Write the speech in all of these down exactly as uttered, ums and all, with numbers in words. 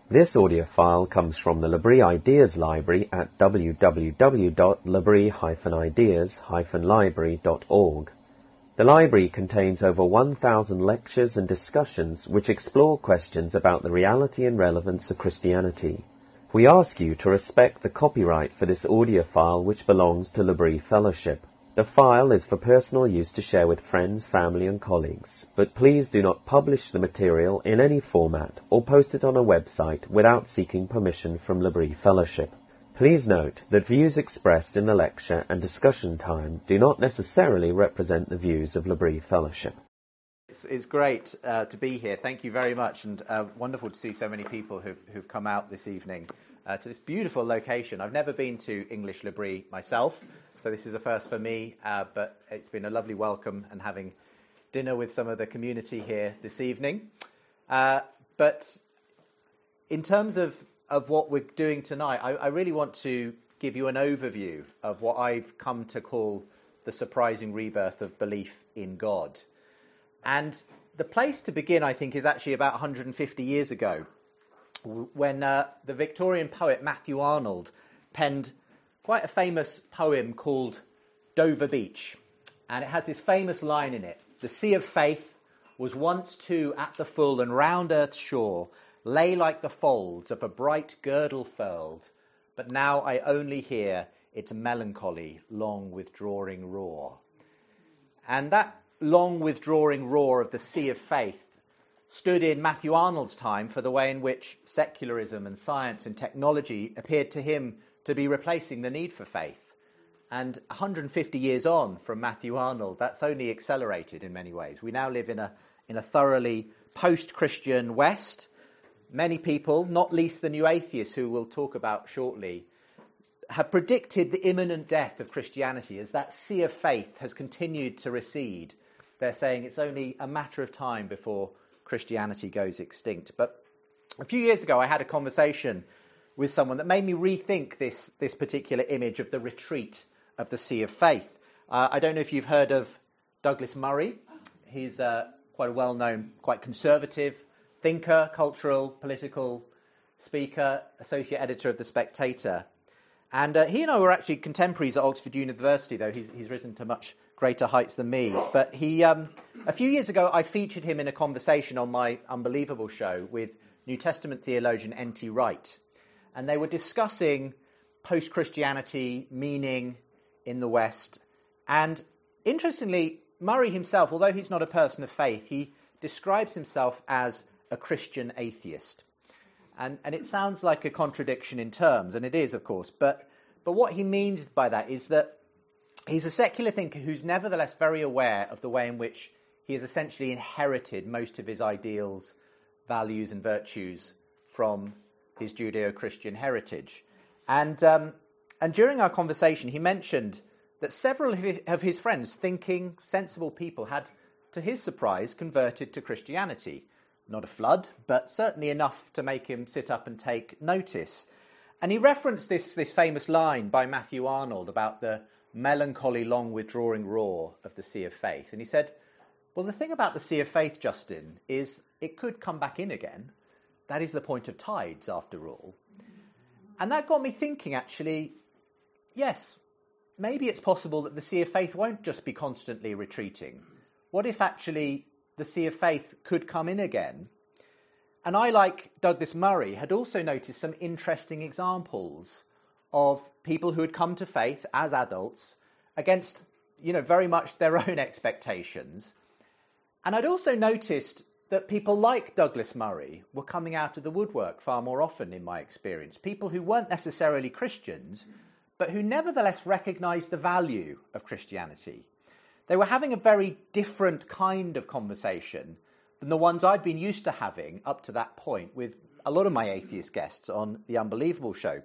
This audio file comes from the L'Abri Ideas Library at w w w dot labri dash ideas dash library dot org. The library contains over one thousand lectures and discussions which explore questions about the reality and relevance of Christianity. We ask you to respect the copyright for this audio file which belongs to L'Abri Fellowship. The file is for personal use to share with friends, family and colleagues, but please do not publish the material in any format or post it on a website without seeking permission from L'Abri Fellowship. Please note that views expressed in the lecture and discussion time do not necessarily represent the views of L'Abri Fellowship. It's, it's great uh, to be here. Thank you very much, and uh, wonderful to see so many people who've, who've come out this evening uh, to this beautiful location. I've never been to English L'Abri myself, so this is a first for me, uh, but it's been a lovely welcome and having dinner with some of the community here this evening. Uh, but in terms of, of what we're doing tonight, I, I really want to give you an overview of what I've come to call the surprising rebirth of belief in God. And the place to begin, I think, is actually about one hundred fifty years ago, when uh, the Victorian poet Matthew Arnold penned quite a famous poem called Dover Beach. And it has this famous line in it: "The sea of faith was once too at the full, and round earth's shore lay like the folds of a bright girdle furled, but now I only hear its melancholy long withdrawing roar." And that long withdrawing roar of the sea of faith stood in Matthew Arnold's time for the way in which secularism and science and technology appeared to him to be replacing the need for faith. And one hundred fifty years on from Matthew Arnold, that's only accelerated in many ways. We now live in a in a thoroughly post-Christian West. Many people, not least the new atheists who we'll talk about shortly, have predicted the imminent death of Christianity as that sea of faith has continued to recede. They're saying it's only a matter of time before Christianity goes extinct. But a few years ago, I had a conversation with someone that made me rethink this, this particular image of the retreat of the sea of faith. Uh, I don't know if you've heard of Douglas Murray. He's uh, quite a well-known, quite conservative thinker, cultural, political speaker, associate editor of The Spectator. And uh, he and I were actually contemporaries at Oxford University, though he's, he's risen to much greater heights than me. But he, um, a few years ago, I featured him in a conversation on my Unbelievable show with New Testament theologian N T Wright. And they were discussing post-Christianity, meaning in the West. And interestingly, Murray himself, although he's not a person of faith, he describes himself as a Christian atheist. And, and it sounds like a contradiction in terms, and it is, of course. But, but what he means by that is that he's a secular thinker who's nevertheless very aware of the way in which he has essentially inherited most of his ideals, values and virtues from his Judeo-Christian heritage. And um, and during our conversation, he mentioned that several of his friends, thinking, sensible people, had, to his surprise, converted to Christianity. Not a flood, but certainly enough to make him sit up and take notice. And he referenced this, this famous line by Matthew Arnold about the melancholy long withdrawing roar of the sea of faith. And he said, well, the thing about the sea of faith, Justin, is it could come back in again. That is the point of tides, after all. And that got me thinking, actually, yes, maybe it's possible that the sea of faith won't just be constantly retreating. What if actually the sea of faith could come in again? And I, like Douglas Murray, had also noticed some interesting examples of people who had come to faith as adults against, you know, very much their own expectations. And I'd also noticed that people like Douglas Murray were coming out of the woodwork far more often, in my experience. People who weren't necessarily Christians, but who nevertheless recognised the value of Christianity. They were having a very different kind of conversation than the ones I'd been used to having up to that point with a lot of my atheist guests on the Unbelievable show.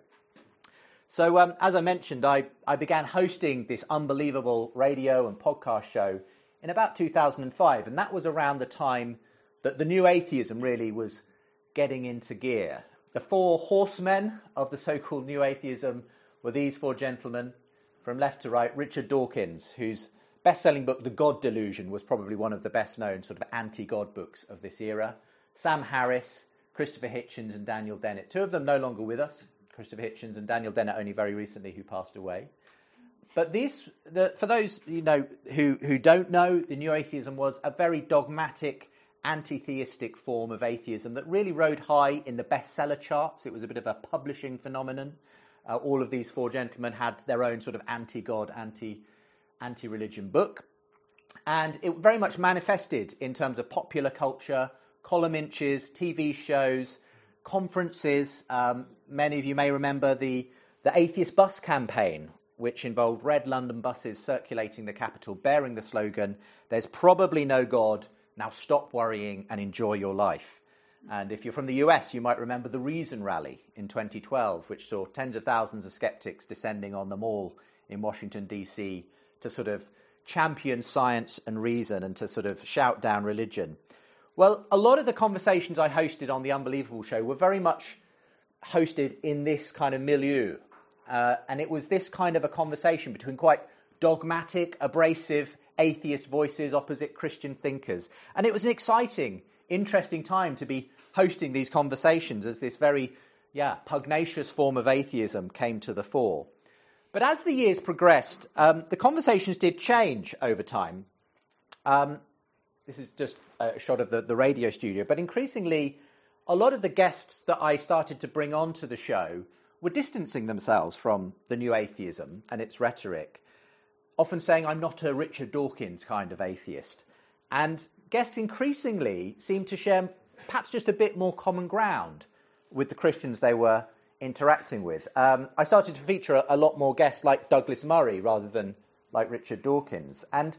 So, um, as I mentioned, I, I began hosting this Unbelievable radio and podcast show in about two thousand five, and that was around the time that the new atheism really was getting into gear. The four horsemen of the so-called new atheism were these four gentlemen, from left to right. Richard Dawkins, whose best-selling book, The God Delusion, was probably one of the best-known sort of anti-God books of this era. Sam Harris, Christopher Hitchens and Daniel Dennett. Two of them no longer with us. Christopher Hitchens and Daniel Dennett only very recently, who passed away. But these, the, for those you know who, who don't know, the New Atheism was a very dogmatic, anti-theistic form of atheism that really rode high in the bestseller charts. It was a bit of a publishing phenomenon. Uh, all of these four gentlemen had their own sort of anti-God, anti, anti-religion book. And it very much manifested in terms of popular culture, column inches, T V shows, conferences. Um, many of you may remember the, the Atheist Bus campaign, which involved red London buses circulating the capital, bearing the slogan, "There's probably no God, now stop worrying and enjoy your life." And if you're from the U S, you might remember the Reason Rally in twenty twelve, which saw tens of thousands of skeptics descending on the Mall in Washington, D C, to sort of champion science and reason and to sort of shout down religion. Well, a lot of the conversations I hosted on The Unbelievable Show were very much hosted in this kind of milieu. Uh, and it was this kind of a conversation between quite dogmatic, abrasive, atheist voices opposite Christian thinkers. And it was an exciting, interesting time to be hosting these conversations as this very, yeah, pugnacious form of atheism came to the fore. But as the years progressed, um, the conversations did change over time. Um, this is just a shot of the, the radio studio. But increasingly, a lot of the guests that I started to bring onto the show were distancing themselves from the new atheism and its rhetoric, often saying, "I'm not a Richard Dawkins kind of atheist." And guests increasingly seemed to share perhaps just a bit more common ground with the Christians they were interacting with. Um, I started to feature a, a lot more guests like Douglas Murray rather than like Richard Dawkins. And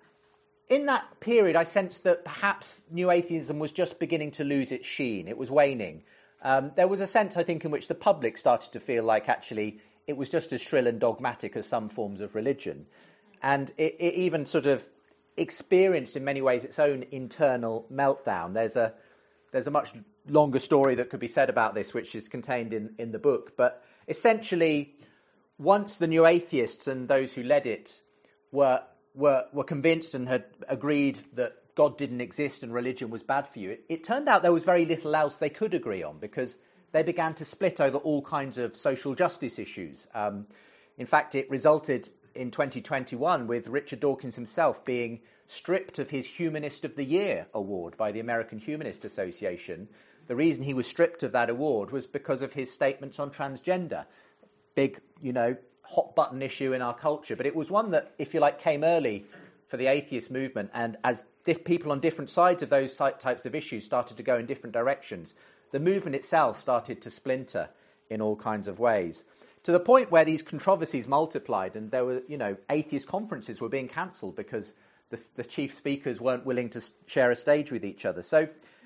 in that period, I sensed that perhaps new atheism was just beginning to lose its sheen. It was waning. Um, there was a sense, I think, in which the public started to feel like actually it was just as shrill and dogmatic as some forms of religion. And it, it even sort of experienced in many ways its own internal meltdown. There's a there's a much longer story that could be said about this, which is contained in, in the book. But essentially, once the new atheists and those who led it were were were convinced and had agreed that God didn't exist and religion was bad for you, it, it turned out there was very little else they could agree on, because they began to split over all kinds of social justice issues. Um, in fact, it resulted in twenty twenty-one with Richard Dawkins himself being stripped of his Humanist of the Year award by the American Humanist Association. The reason he was stripped of that award was because of his statements on transgender. Big, you know, hot button issue in our culture. But it was one that, if you like, came early for the atheist movement. And as diff- people on different sides of those types of issues started to go in different directions, the movement itself started to splinter in all kinds of ways, to the point where these controversies multiplied, and there were, you know, atheist conferences were being cancelled because the, the chief speakers weren't willing to share a stage with each other. So,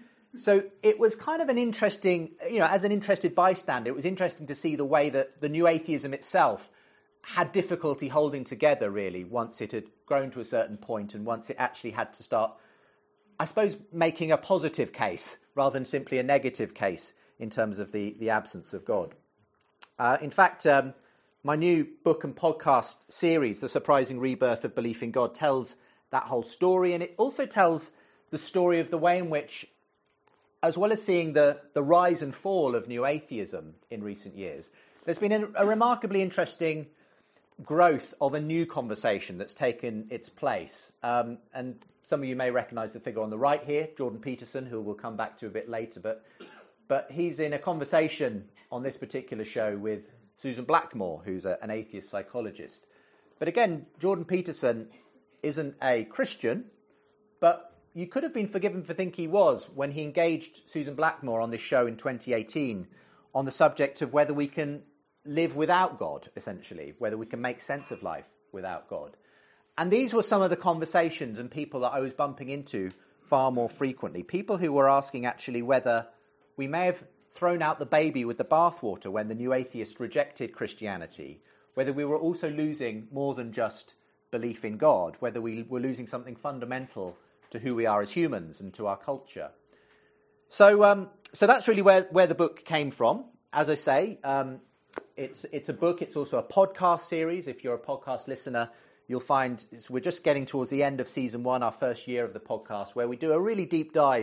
so it was kind of an interesting, you know, as an interested bystander, it was interesting to see the way that the new atheism itself had difficulty holding together, really, once it had grown to a certain point and once it actually had to start, I suppose, making a positive case rather than simply a negative case in terms of the, the absence of God. Uh, in fact, um, my new book and podcast series, The Surprising Rebirth of Belief in God, tells that whole story. And it also tells the story of the way in which, as well as seeing the, the rise and fall of new atheism in recent years, there's been a, a remarkably interesting growth of a new conversation that's taken its place. Um, and some of you may recognise the figure on the right here, Jordan Peterson, who we'll come back to a bit later. But but he's in a conversation on this particular show with Susan Blackmore, who's a, an atheist psychologist. But again, Jordan Peterson isn't a Christian, but you could have been forgiven for thinking he was when he engaged Susan Blackmore on this show in twenty eighteen on the subject of whether we can live without God, essentially, whether we can make sense of life without God. And these were some of the conversations and people that I was bumping into far more frequently. People who were asking actually whether we may have thrown out the baby with the bathwater when the new atheists rejected Christianity, whether we were also losing more than just belief in God, whether we were losing something fundamental to who we are as humans and to our culture. So um, so that's really where, where the book came from. As I say, um, it's it's a book. It's also a podcast series. If you're a podcast listener, you'll find we're just getting towards the end of season one, our first year of the podcast, where we do a really deep dive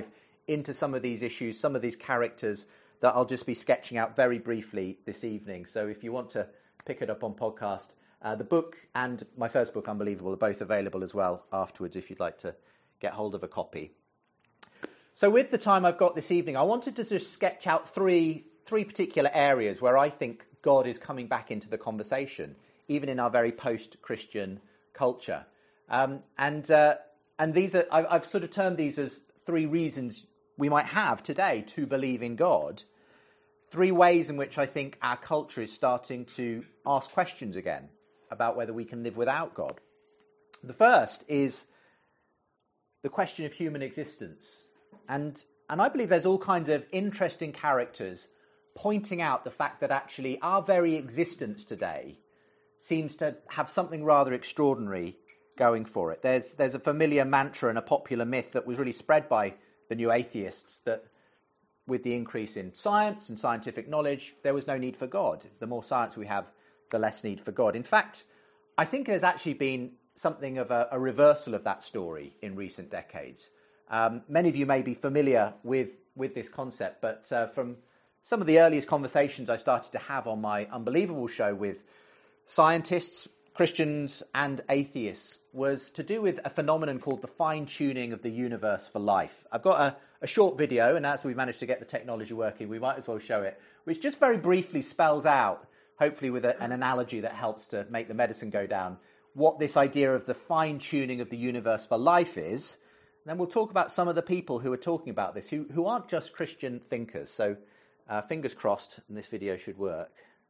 into some of these issues, some of these characters that I'll just be sketching out very briefly this evening. So if you want to pick it up on podcast, uh, the book and my first book, Unbelievable, are both available as well afterwards if you'd like to get hold of a copy. So with the time I've got this evening, I wanted to just sketch out three three particular areas where I think God is coming back into the conversation, even in our very post-Christian culture. Um, and uh, and these are I, I've sort of termed these as three reasons we might have today to believe in God. Three ways in which I think our culture is starting to ask questions again about whether we can live without God. The first is the question of human existence. And, and I believe there's all kinds of interesting characters pointing out the fact that actually our very existence today seems to have something rather extraordinary going for it. There's, there's a familiar mantra and a popular myth that was really spread by the new atheists that with the increase in science and scientific knowledge, there was no need for God. The more science we have, the less need for God. In fact, I think there's actually been something of a, a reversal of that story in recent decades. Um, many of you may be familiar with, with this concept, but uh, from some of the earliest conversations I started to have on my Unbelievable show with scientists, Christians and atheists was to do with a phenomenon called the fine-tuning of the universe for life. I've got a, a short video, and as we've managed to get the technology working, we might as well show it, which just very briefly spells out, hopefully with a, an analogy that helps to make the medicine go down, what this idea of the fine-tuning of the universe for life is. And then we'll talk about some of the people who are talking about this, who, who aren't just Christian thinkers. So uh, fingers crossed, and this video should work.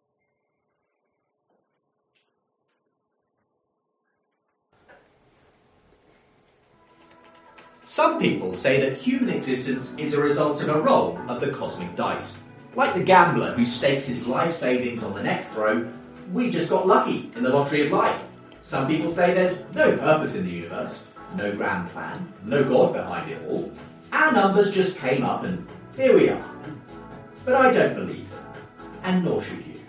Some people say that human existence is a result of a roll of the cosmic dice. Like the gambler who stakes his life savings on the next throw, we just got lucky in the lottery of life. Some people say there's no purpose in the universe, no grand plan, no God behind it all. Our numbers just came up and here we are. But I don't believe them, and nor should you.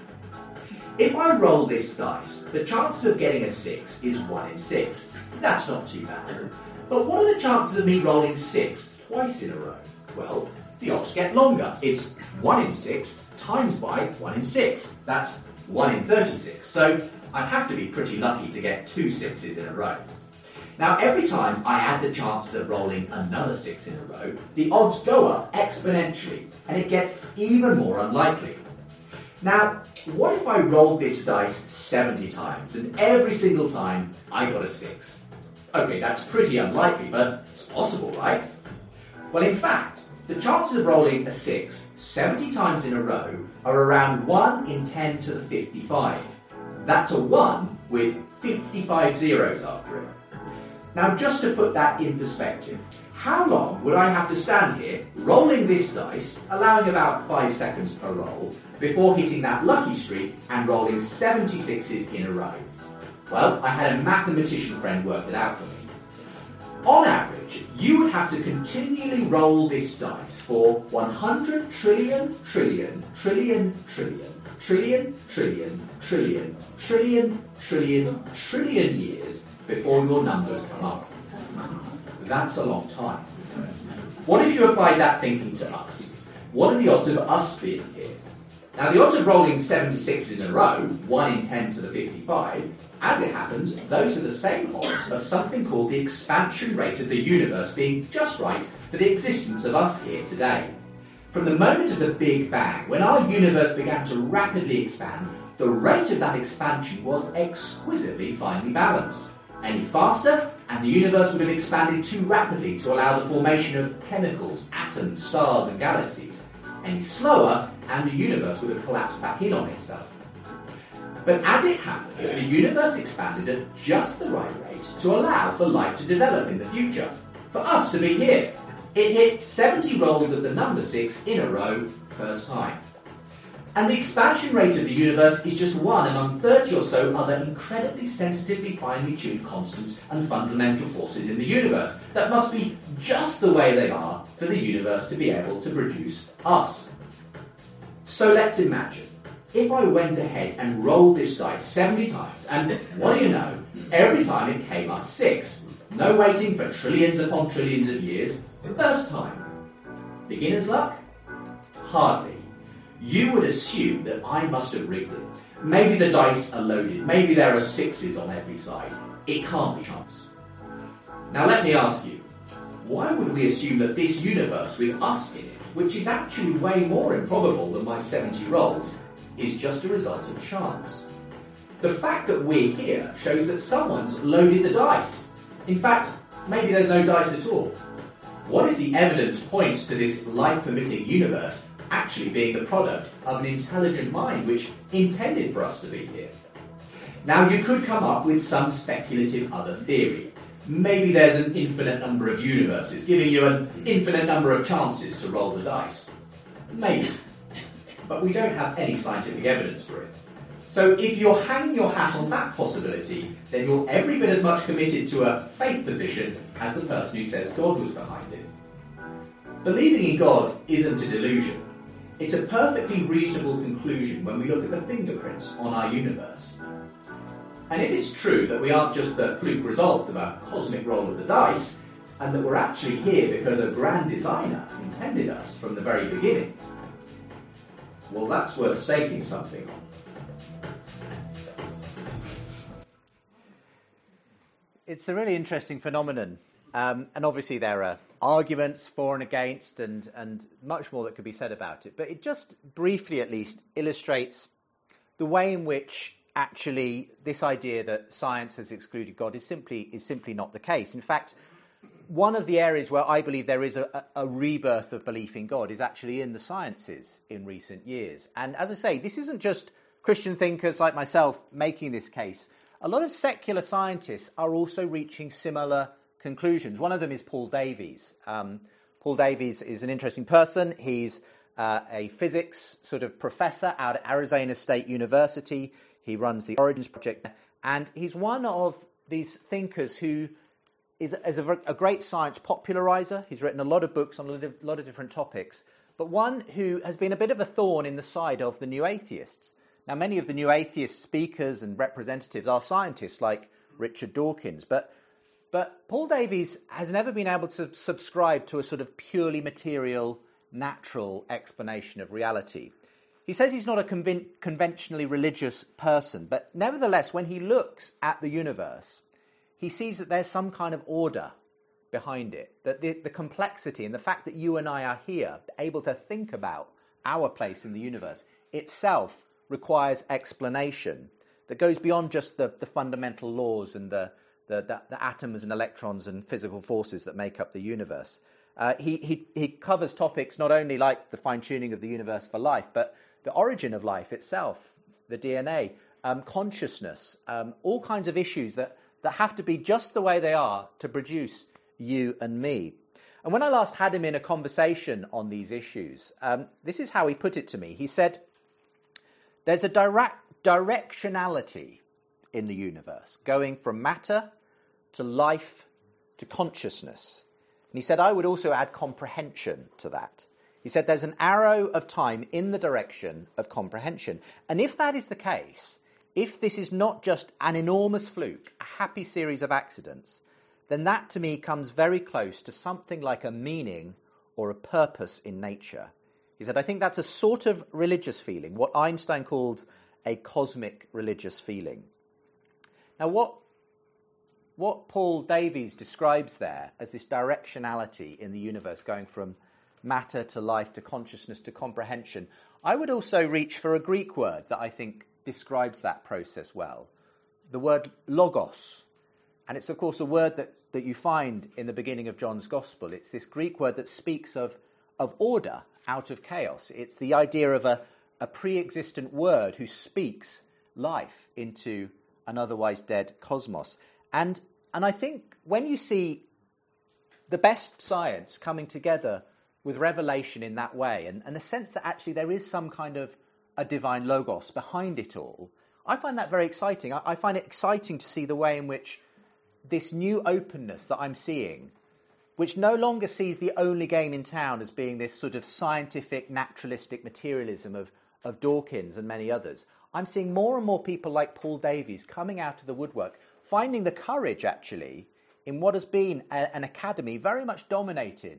If I roll this dice, the chances of getting a six is one in six. That's not too bad. But what are the chances of me rolling six twice in a row? Well, the odds get longer. It's one in six times by one in six. That's one in thirty-six. So I'd have to be pretty lucky to get two sixes in a row. Now, every time I add the chances of rolling another six in a row, the odds go up exponentially, and it gets even more unlikely. Now, what if I rolled this dice seventy times, and every single time I got a six? Okay, that's pretty unlikely, but it's possible, right? Well, in fact, the chances of rolling a six seventy times in a row are around one in ten to the fifty-five. That's a one with fifty-five zeros after it. Now, just to put that in perspective, how long would I have to stand here rolling this dice, allowing about five seconds per roll, before hitting that lucky streak and rolling seventy-sixes in a row? Well, I had a mathematician friend work it out for me. On average, you would have to continually roll this dice for one hundred trillion, trillion, trillion, trillion, trillion, trillion, trillion, trillion, trillion, trillion years before your numbers come up. That's a long time. What if you applied that thinking to us? What are the odds of us being here? Now, the odds of rolling seventy-six in a row, one in ten to the fifty-five, as it happens, those are the same odds of something called the expansion rate of the universe being just right for the existence of us here today. From the moment of the Big Bang, when our universe began to rapidly expand, the rate of that expansion was exquisitely finely balanced. Any faster, and the universe would have expanded too rapidly to allow the formation of chemicals, atoms, stars, and galaxies. Any slower, and the universe would have collapsed back in on itself. But as it happened, the universe expanded at just the right rate to allow for life to develop in the future, for us to be here. It hit seventy rolls of the number six in a row, first time. And the expansion rate of the universe is just one among thirty or so other incredibly sensitively finely tuned constants and fundamental forces in the universe that must be just the way they are for the universe to be able to produce us. So let's imagine, if I went ahead and rolled this dice seventy times, and what do you know, every time it came up six. No waiting for trillions upon trillions of years, the first time. Beginner's luck? Hardly. You would assume that I must have rigged them. Maybe the dice are loaded. Maybe there are sixes on every side. It can't be chance. Now let me ask you, why would we assume that this universe with us in it, which is actually way more improbable than my seventy rolls, is just a result of chance? The fact that we're here shows that someone's loaded the dice. In fact, maybe there's no dice at all. What if the evidence points to this life-permitting universe actually being the product of an intelligent mind which intended for us to be here? Now, you could come up with some speculative other theory. Maybe there's an infinite number of universes, giving you an infinite number of chances to roll the dice. Maybe. But we don't have any scientific evidence for it. So if you're hanging your hat on that possibility, then you're every bit as much committed to a faith position as the person who says God was behind it. Believing in God isn't a delusion. It's a perfectly reasonable conclusion when we look at the fingerprints on our universe. And if it's true that we aren't just the fluke result of a cosmic roll of the dice, and that we're actually here because a grand designer intended us from the very beginning, well, that's worth staking something on. It's a really interesting phenomenon. Um, and obviously there are arguments for and against and, and much more that could be said about it. But it just briefly, at least, illustrates the way in which actually this idea that science has excluded God is simply is simply not the case. In fact, one of the areas where I believe there is a, a rebirth of belief in God is actually in the sciences in recent years. And as I say, this isn't just Christian thinkers like myself making this case. A lot of secular scientists are also reaching similar conclusions. One of them is Paul Davies. Um, Paul Davies is an interesting person. He's uh, a physics sort of professor out at Arizona State University. He runs the Origins Project, and he's one of these thinkers who is, is a, a great science popularizer. He's written a lot of books on a lot of, lot of different topics, but one who has been a bit of a thorn in the side of the new atheists. Now, many of the new atheist speakers and representatives are scientists like Richard Dawkins, but but Paul Davies has never been able to subscribe to a sort of purely material, natural explanation of reality. He says he's not a conven- conventionally religious person, but nevertheless, when he looks at the universe, he sees that there's some kind of order behind it, that the, the complexity and the fact that you and I are here, able to think about our place in the universe, itself requires explanation that goes beyond just the, the fundamental laws and the, the, the, the atoms and electrons and physical forces that make up the universe. Uh, he, he, he covers topics not only like the fine-tuning of the universe for life, but the origin of life itself, the D N A, um, consciousness, um, all kinds of issues that, that have to be just the way they are to produce you and me. And when I last had him in a conversation on these issues, um, this is how he put it to me. He said, there's a direct directionality in the universe, going from matter to life to consciousness. And he said, I would also add comprehension to that. He said there's an arrow of time in the direction of comprehension. And if that is the case, if this is not just an enormous fluke, a happy series of accidents, then that to me comes very close to something like a meaning or a purpose in nature. He said, I think that's a sort of religious feeling, what Einstein called a cosmic religious feeling. Now, what, what Paul Davies describes there as this directionality in the universe going from matter to life to consciousness to comprehension, I would also reach for a Greek word that I think describes that process well, the word logos. And it's, of course, a word that, that you find in the beginning of John's Gospel. It's this Greek word that speaks of, of order out of chaos. It's the idea of a, a pre-existent word who speaks life into an otherwise dead cosmos. And, and I think when you see the best science coming together with revelation in that way, and, and a sense that actually there is some kind of a divine logos behind it all, I find that very exciting. I, I find it exciting to see the way in which this new openness that I'm seeing, which no longer sees the only game in town as being this sort of scientific, naturalistic materialism of, of Dawkins and many others. I'm seeing more and more people like Paul Davies coming out of the woodwork, finding the courage, actually, in what has been a, an academy very much dominated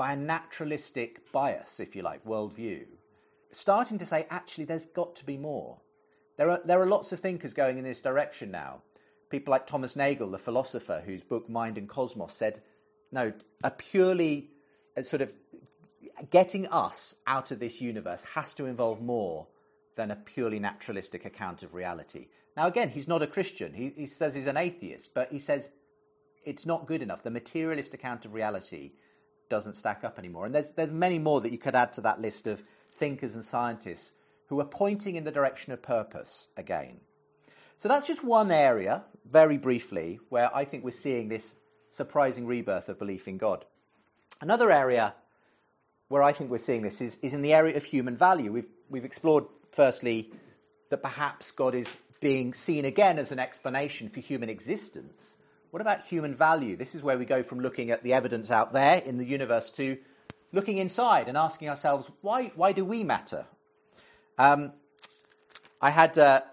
by a naturalistic bias, if you like, worldview, starting to say, actually, there's got to be more. There are, there are lots of thinkers going in this direction now. People like Thomas Nagel, the philosopher, whose book Mind and Cosmos said, no, a purely a sort of getting us out of this universe has to involve more than a purely naturalistic account of reality. Now, again, he's not a Christian. He, he says he's an atheist, but he says it's not good enough. The materialist account of reality doesn't stack up anymore. And there's, there's many more that you could add to that list of thinkers and scientists who are pointing in the direction of purpose again. So that's just one area, very briefly, where I think we're seeing this surprising rebirth of belief in God. Another area where I think we're seeing this is, is in the area of human value. We've, we've explored, firstly, that perhaps God is being seen again as an explanation for human existence. What about human value? This is where we go from looking at the evidence out there in the universe to looking inside and asking ourselves, why, why do we matter? Um, I had uh,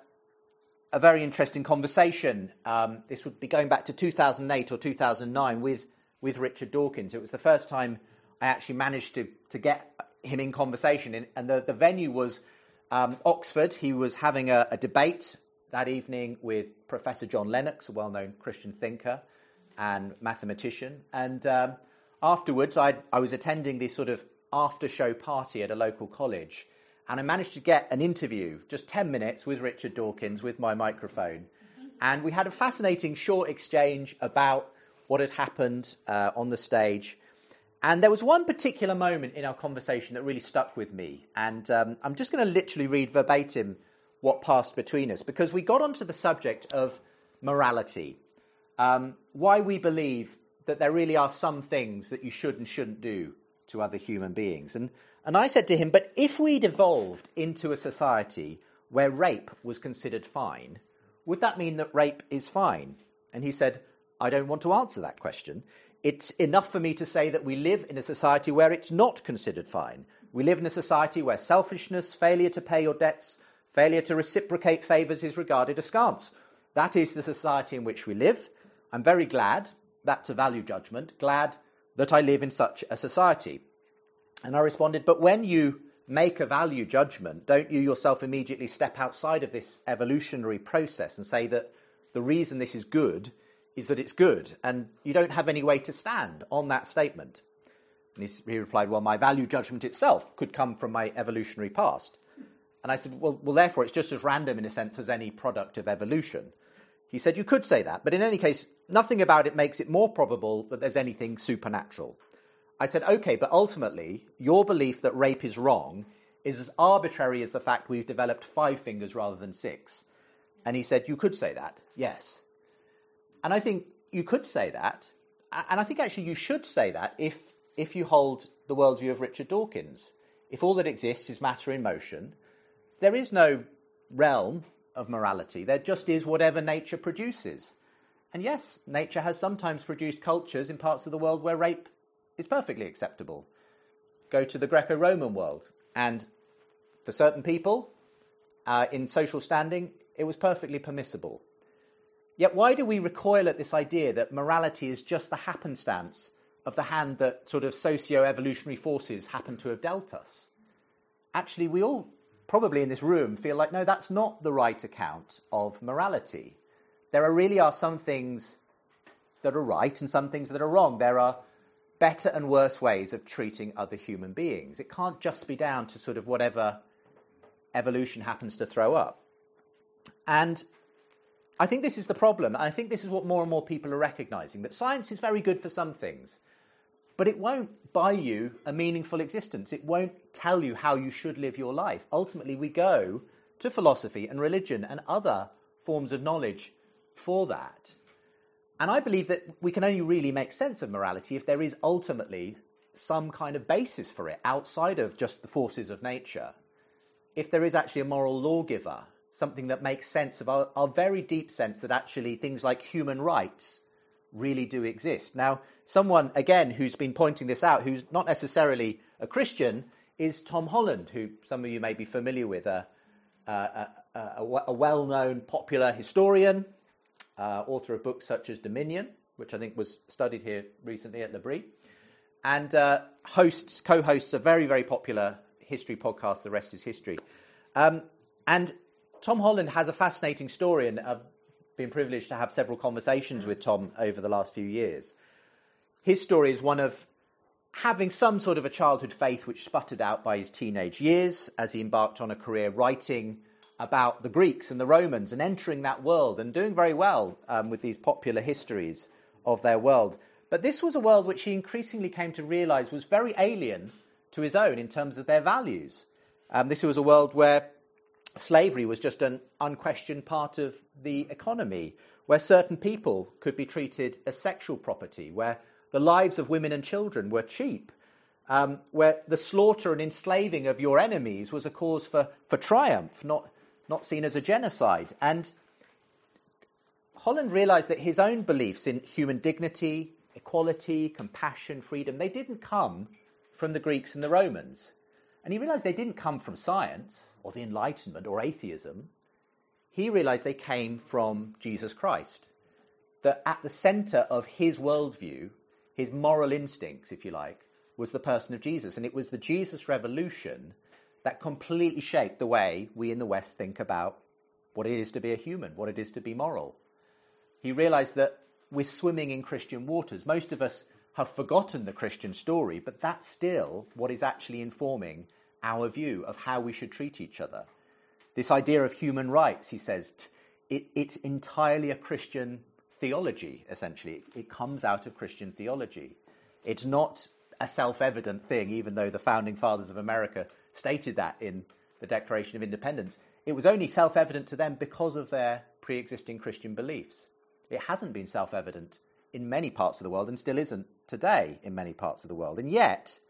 a very interesting conversation. Um, this would be going back to two thousand eight or two thousand nine with, with Richard Dawkins. It was the first time I actually managed to, to get him in conversation. In, and the, the venue was um, Oxford. He was having a, a debate that evening with Professor John Lennox, a well-known Christian thinker and mathematician. And um, afterwards, I, I was attending this sort of after-show party at a local college. And I managed to get an interview, just ten minutes, with Richard Dawkins with my microphone. And we had a fascinating short exchange about what had happened uh, on the stage. And there was one particular moment in our conversation that really stuck with me. And um, I'm just going to literally read verbatim what passed between us, because we got onto the subject of morality, um, why we believe that there really are some things that you should and shouldn't do to other human beings. And and I said to him, but if we'd evolved into a society where rape was considered fine, would that mean that rape is fine? And he said, I don't want to answer that question. It's enough for me to say that we live in a society where it's not considered fine. We live in a society where selfishness, failure to pay your debts, failure to reciprocate favours is regarded askance. That is the society in which we live. I'm very glad, that's a value judgment, glad that I live in such a society. And I responded, but when you make a value judgment, don't you yourself immediately step outside of this evolutionary process and say that the reason this is good is that it's good, and you don't have any way to stand on that statement? And he, he replied, well, my value judgment itself could come from my evolutionary past. And I said, well, well, therefore, it's just as random in a sense as any product of evolution. He said, you could say that, but in any case, nothing about it makes it more probable that there's anything supernatural. I said, okay, but ultimately, your belief that rape is wrong is as arbitrary as the fact we've developed five fingers rather than six. And he said, you could say that, yes. And I think you could say that, and I think actually you should say that if if you hold the worldview of Richard Dawkins. If all that exists is matter in motion, there is no realm of morality. There just is whatever nature produces. And yes, nature has sometimes produced cultures in parts of the world where rape is perfectly acceptable. Go to the Greco-Roman world, and for certain people, uh, in social standing, it was perfectly permissible. Yet why do we recoil at this idea that morality is just the happenstance of the hand that sort of socio-evolutionary forces happen to have dealt us? Actually, we all probably in this room feel like, no, that's not the right account of morality. There are really are some things that are right and some things that are wrong. There are better and worse ways of treating other human beings. It can't just be down to sort of whatever evolution happens to throw up. And I think this is the problem. I think this is what more and more people are recognizing, that science is very good for some things, but it won't buy you a meaningful existence. It won't tell you how you should live your life. Ultimately, we go to philosophy and religion and other forms of knowledge for that. And I believe that we can only really make sense of morality if there is ultimately some kind of basis for it outside of just the forces of nature. If there is actually a moral lawgiver, something that makes sense of our, our very deep sense that actually things like human rights really do exist. Now, someone, again, who's been pointing this out, who's not necessarily a Christian, is Tom Holland, who some of you may be familiar with, a, a, a, a, a well-known popular historian, uh, author of books such as Dominion, which I think was studied here recently at L'Abri. and uh, hosts, co-hosts a very, very popular history podcast, The Rest is History. Um, and Tom Holland has a fascinating story, and I've been privileged to have several conversations with Tom over the last few years. His story is one of having some sort of a childhood faith which sputtered out by his teenage years as he embarked on a career writing about the Greeks and the Romans and entering that world and doing very well um, with these popular histories of their world. But this was a world which he increasingly came to realise was very alien to his own in terms of their values. Um, this was a world where slavery was just an unquestioned part of the economy, where certain people could be treated as sexual property, where the lives of women and children were cheap, um, where the slaughter and enslaving of your enemies was a cause for, for triumph, not, not seen as a genocide. And Holland realised that his own beliefs in human dignity, equality, compassion, freedom, they didn't come from the Greeks and the Romans. And he realised they didn't come from science or the Enlightenment or atheism. He realised they came from Jesus Christ. That at the centre of his worldview, his moral instincts, if you like, was the person of Jesus. And it was the Jesus revolution that completely shaped the way we in the West think about what it is to be a human, what it is to be moral. He realised that we're swimming in Christian waters. Most of us have forgotten the Christian story, but that's still what is actually informing our view of how we should treat each other. This idea of human rights, he says, it, it's entirely a Christian theology, essentially. It, it comes out of Christian theology. It's not a self-evident thing, even though the founding fathers of America stated that in the Declaration of Independence. It was only self-evident to them because of their pre-existing Christian beliefs. It hasn't been self-evident in many parts of the world and still isn't today in many parts of the world. And yet,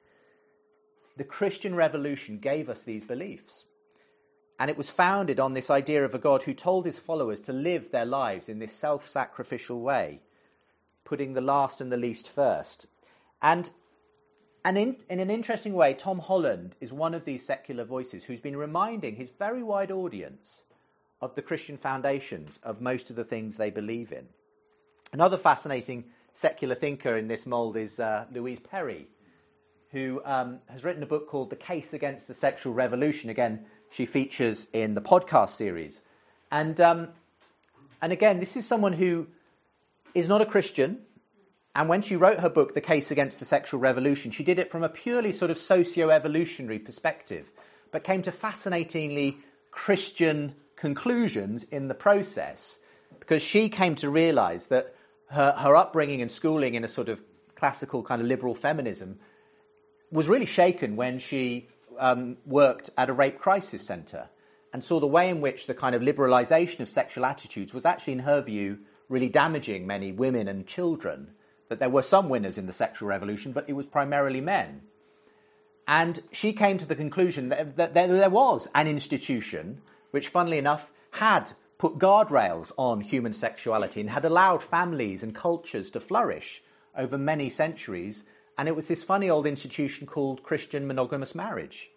the Christian Revolution gave us these beliefs. And it was founded on this idea of a God who told his followers to live their lives in this self-sacrificial way, putting the last and the least first. And, and in, in an interesting way, Tom Holland is one of these secular voices who's been reminding his very wide audience of the Christian foundations of most of the things they believe in. Another fascinating secular thinker in this mould is uh, Louise Perry, who um, has written a book called The Case Against the Sexual Revolution. Again, she features in the podcast series. And, um, and again, this is someone who is not a Christian. And when she wrote her book, The Case Against the Sexual Revolution, she did it from a purely sort of socio-evolutionary perspective, but came to fascinatingly Christian conclusions in the process, because she came to realise that her, her upbringing and schooling in a sort of classical kind of liberal feminism was really shaken when she um, worked at a rape crisis centre and saw the way in which the kind of liberalisation of sexual attitudes was actually, in her view, really damaging many women and children, that there were some winners in the sexual revolution, but it was primarily men. And she came to the conclusion that, that there was an institution which, funnily enough, had put guardrails on human sexuality and had allowed families and cultures to flourish over many centuries. And it was this funny old institution called Christian monogamous marriage.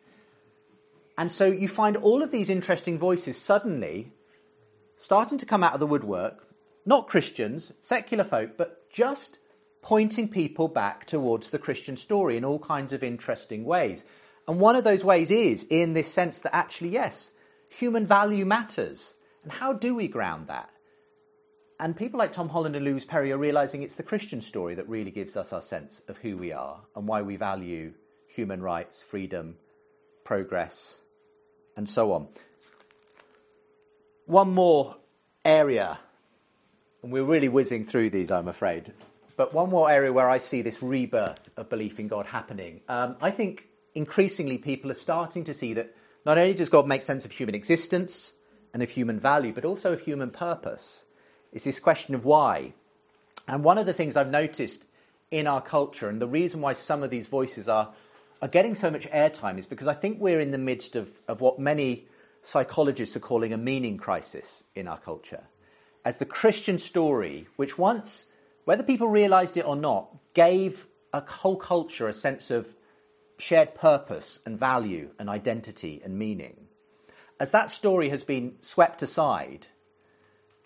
And so you find all of these interesting voices suddenly starting to come out of the woodwork, not Christians, secular folk, but just pointing people back towards the Christian story in all kinds of interesting ways. And one of those ways is in this sense that actually, yes, human value matters. And how do we ground that? And people like Tom Holland and Louise Perry are realising it's the Christian story that really gives us our sense of who we are and why we value human rights, freedom, progress, and so on. One more area, and we're really whizzing through these, I'm afraid, but one more area where I see this rebirth of belief in God happening. Um, I think increasingly people are starting to see that not only does God make sense of human existence and of human value, but also of human purpose. It's this question of why. And one of the things I've noticed in our culture, and the reason why some of these voices are, are getting so much airtime, is because I think we're in the midst of, of what many psychologists are calling a meaning crisis in our culture. As the Christian story, which once, whether people realised it or not, gave a whole culture a sense of shared purpose and value and identity and meaning. As that story has been swept aside,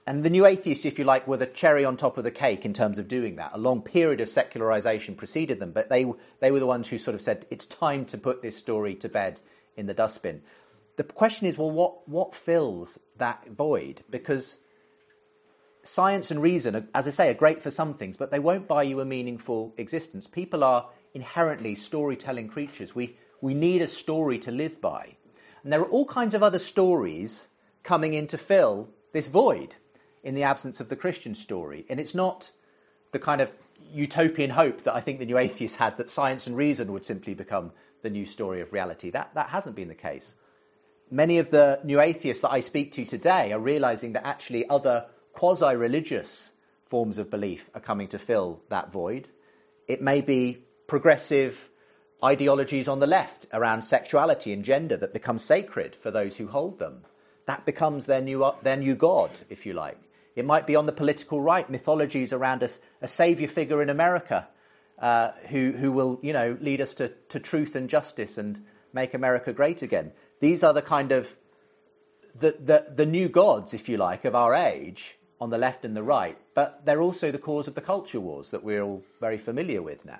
and the New Atheists, if you like, were the cherry on top of the cake in terms of doing that. A long period of secularization preceded them, but they they were the ones who sort of said, it's time to put this story to bed in the dustbin. The question is, well, what, what fills that void? Because science and reason, are, as I say, are great for some things, but they won't buy you a meaningful existence. People are inherently storytelling creatures. We we need a story to live by. And there are all kinds of other stories coming in to fill this void in the absence of the Christian story. And it's not the kind of utopian hope that I think the New Atheists had, that science and reason would simply become the new story of reality. That, that hasn't been the case. Many of the New Atheists that I speak to today are realizing that actually other quasi-religious forms of belief are coming to fill that void. It may be progressive ideologies on the left around sexuality and gender that become sacred for those who hold them. That becomes their new, their new God, if you like. It might be on the political right, mythologies around a, a saviour figure in America uh, who, who will, you know, lead us to, to truth and justice and make America great again. These are the kind of the, the, the new gods, if you like, of our age on the left and the right, but they're also the cause of the culture wars that we're all very familiar with now.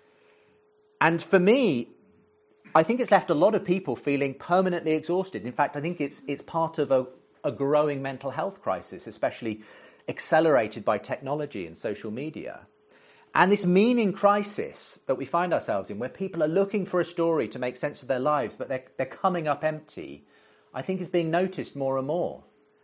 And for me, I think it's left a lot of people feeling permanently exhausted. In fact, I think it's it's part of a, a growing mental health crisis, especially accelerated by technology and social media. And this meaning crisis that we find ourselves in, where people are looking for a story to make sense of their lives, but they're, they're coming up empty, I think is being noticed more and more.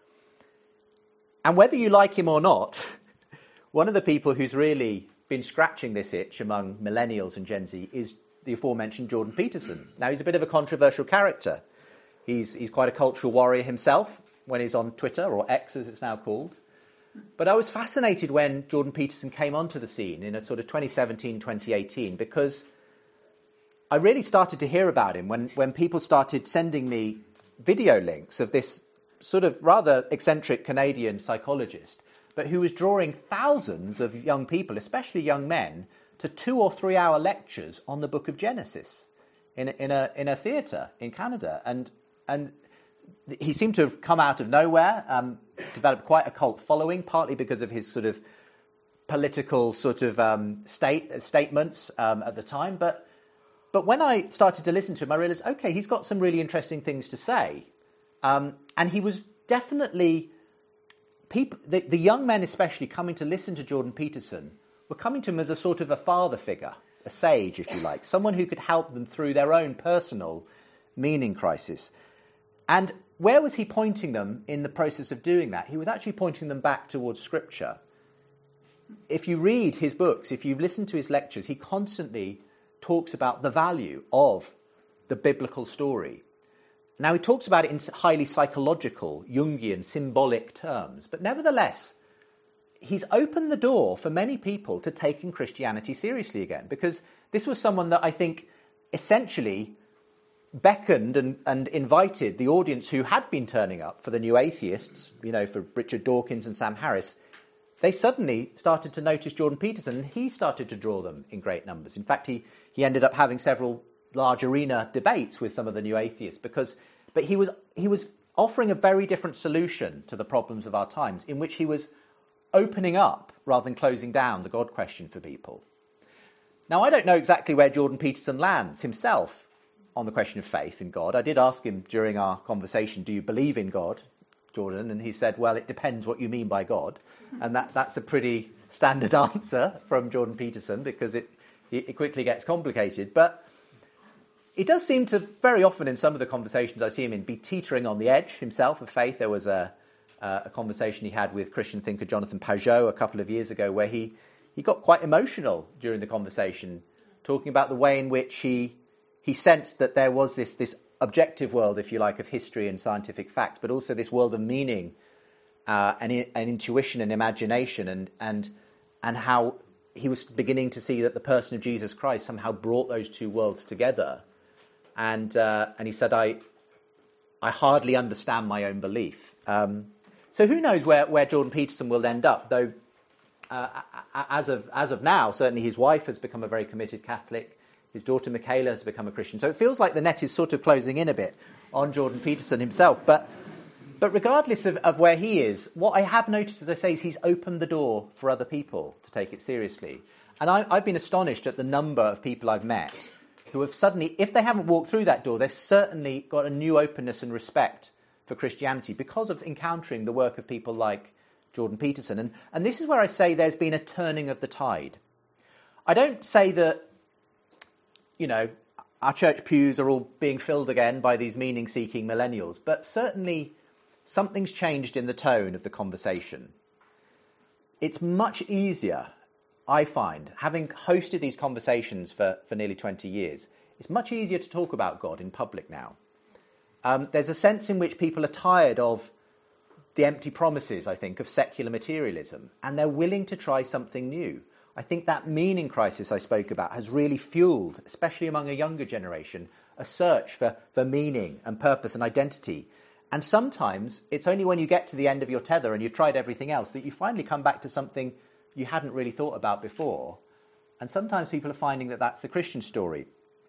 And whether you like him or not, one of the people who's really been scratching this itch among millennials and Gen Z is the aforementioned Jordan Peterson. Now, he's a bit of a controversial character. He's he's quite a cultural warrior himself when he's on Twitter, or X as it's now called. But I was fascinated when Jordan Peterson came onto the scene in a sort of twenty seventeen, twenty eighteen, because I really started to hear about him when, when people started sending me video links of this sort of rather eccentric Canadian psychologist, but who was drawing thousands of young people, especially young men, to two or three hour lectures on the book of Genesis in a, in a, in a theatre in Canada. And, and he seemed to have come out of nowhere, um, developed quite a cult following, partly because of his sort of political sort of um, state statements um, at the time. But, but when I started to listen to him, I realised, okay, he's got some really interesting things to say. Um, and he was definitely, people, the, the young men especially coming to listen to Jordan Peterson were coming to him as a sort of a father figure, a sage, if you like, someone who could help them through their own personal meaning crisis. And where was he pointing them in the process of doing that? He was actually pointing them back towards Scripture. If you read his books, if you listen to his lectures, he constantly talks about the value of the biblical story. Now, he talks about it in highly psychological, Jungian, symbolic terms, but nevertheless, he's opened the door for many people to taking Christianity seriously again, because this was someone that I think essentially beckoned and, and invited the audience who had been turning up for the New Atheists, you know, for Richard Dawkins and Sam Harris. They suddenly started to notice Jordan Peterson, and he started to draw them in great numbers. In fact, he, he ended up having several large arena debates with some of the New Atheists, because, but he was he was offering a very different solution to the problems of our times, in which he was opening up rather than closing down the God question for people. Now, I don't know exactly where Jordan Peterson lands himself on the question of faith in God. I did ask him during our conversation, do you believe in God, Jordan? And he said, well, it depends what you mean by God. And that, that's a pretty standard answer from Jordan Peterson, because it, it quickly gets complicated. But it does seem to, very often in some of the conversations I see him in, be teetering on the edge himself of faith. There was a, uh, a conversation he had with Christian thinker Jonathan Pageau a couple of years ago where he, he got quite emotional during the conversation, talking about the way in which he he sensed that there was this, this objective world, if you like, of history and scientific facts, but also this world of meaning uh, and, and intuition and imagination, and, and, and how he was beginning to see that the person of Jesus Christ somehow brought those two worlds together. And uh, and he said, I I hardly understand my own belief. Um, so who knows where, where Jordan Peterson will end up, though uh, as of as of now, certainly his wife has become a very committed Catholic. His daughter Michaela has become a Christian. So it feels like the net is sort of closing in a bit on Jordan Peterson himself. But But regardless of, of where he is, what I have noticed, as I say, is he's opened the door for other people to take it seriously. And I, I've been astonished at the number of people I've met who have suddenly, if they haven't walked through that door, they've certainly got a new openness and respect for Christianity because of encountering the work of people like Jordan Peterson. And, and this is where I say there's been a turning of the tide. I don't say that, you know, our church pews are all being filled again by these meaning-seeking millennials, but certainly something's changed in the tone of the conversation. It's much easier, I find, having hosted these conversations for, for nearly twenty years, it's much easier to talk about God in public now. Um, there's a sense in which people are tired of the empty promises, I think, of secular materialism, and they're willing to try something new. I think that meaning crisis I spoke about has really fueled, especially among a younger generation, a search for, for meaning and purpose and identity. And sometimes it's only when you get to the end of your tether and you've tried everything else that you finally come back to something you hadn't really thought about before. And sometimes people are finding that that's the Christian story.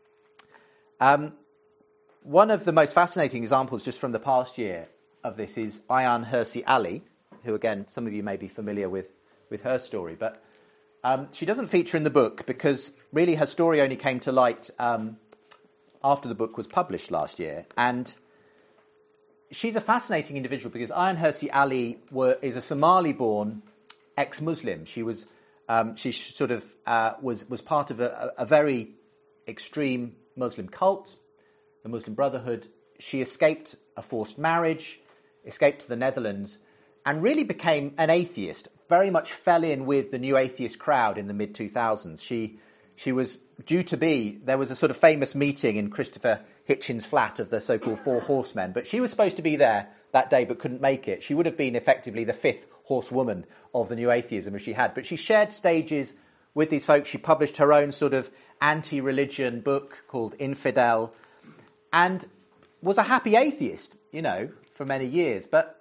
Um, one of the most fascinating examples just from the past year of this is Ayaan Hirsi Ali, who, again, some of you may be familiar with, with her story. But um, she doesn't feature in the book because really her story only came to light um, after the book was published last year. And she's a fascinating individual because Ayaan Hirsi Ali were, is a Somali-born ex-Muslim. She was um, she sort of uh, was was part of a, a very extreme Muslim cult, the Muslim Brotherhood. She escaped a forced marriage, escaped to the Netherlands, and really became an atheist. Very much fell in with the new atheist crowd in the mid two thousands. She she was due to be. There was a sort of famous meeting in Christopher Hitchens' flat of the so-called Four Horsemen, but she was supposed to be there that day but couldn't make it. She would have been effectively the fifth horsewoman of the new atheism if she had. But she shared stages with these folks. She published her own sort of anti-religion book called Infidel and was a happy atheist, you know, for many years. But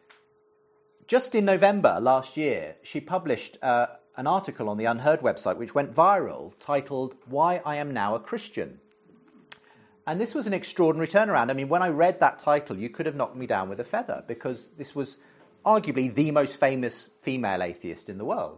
just in November last year, she published uh, an article on the Unheard website which went viral titled "Why I Am Now a Christian." And this was an extraordinary turnaround. I mean, when I read that title, you could have knocked me down with a feather because this was arguably the most famous female atheist in the world.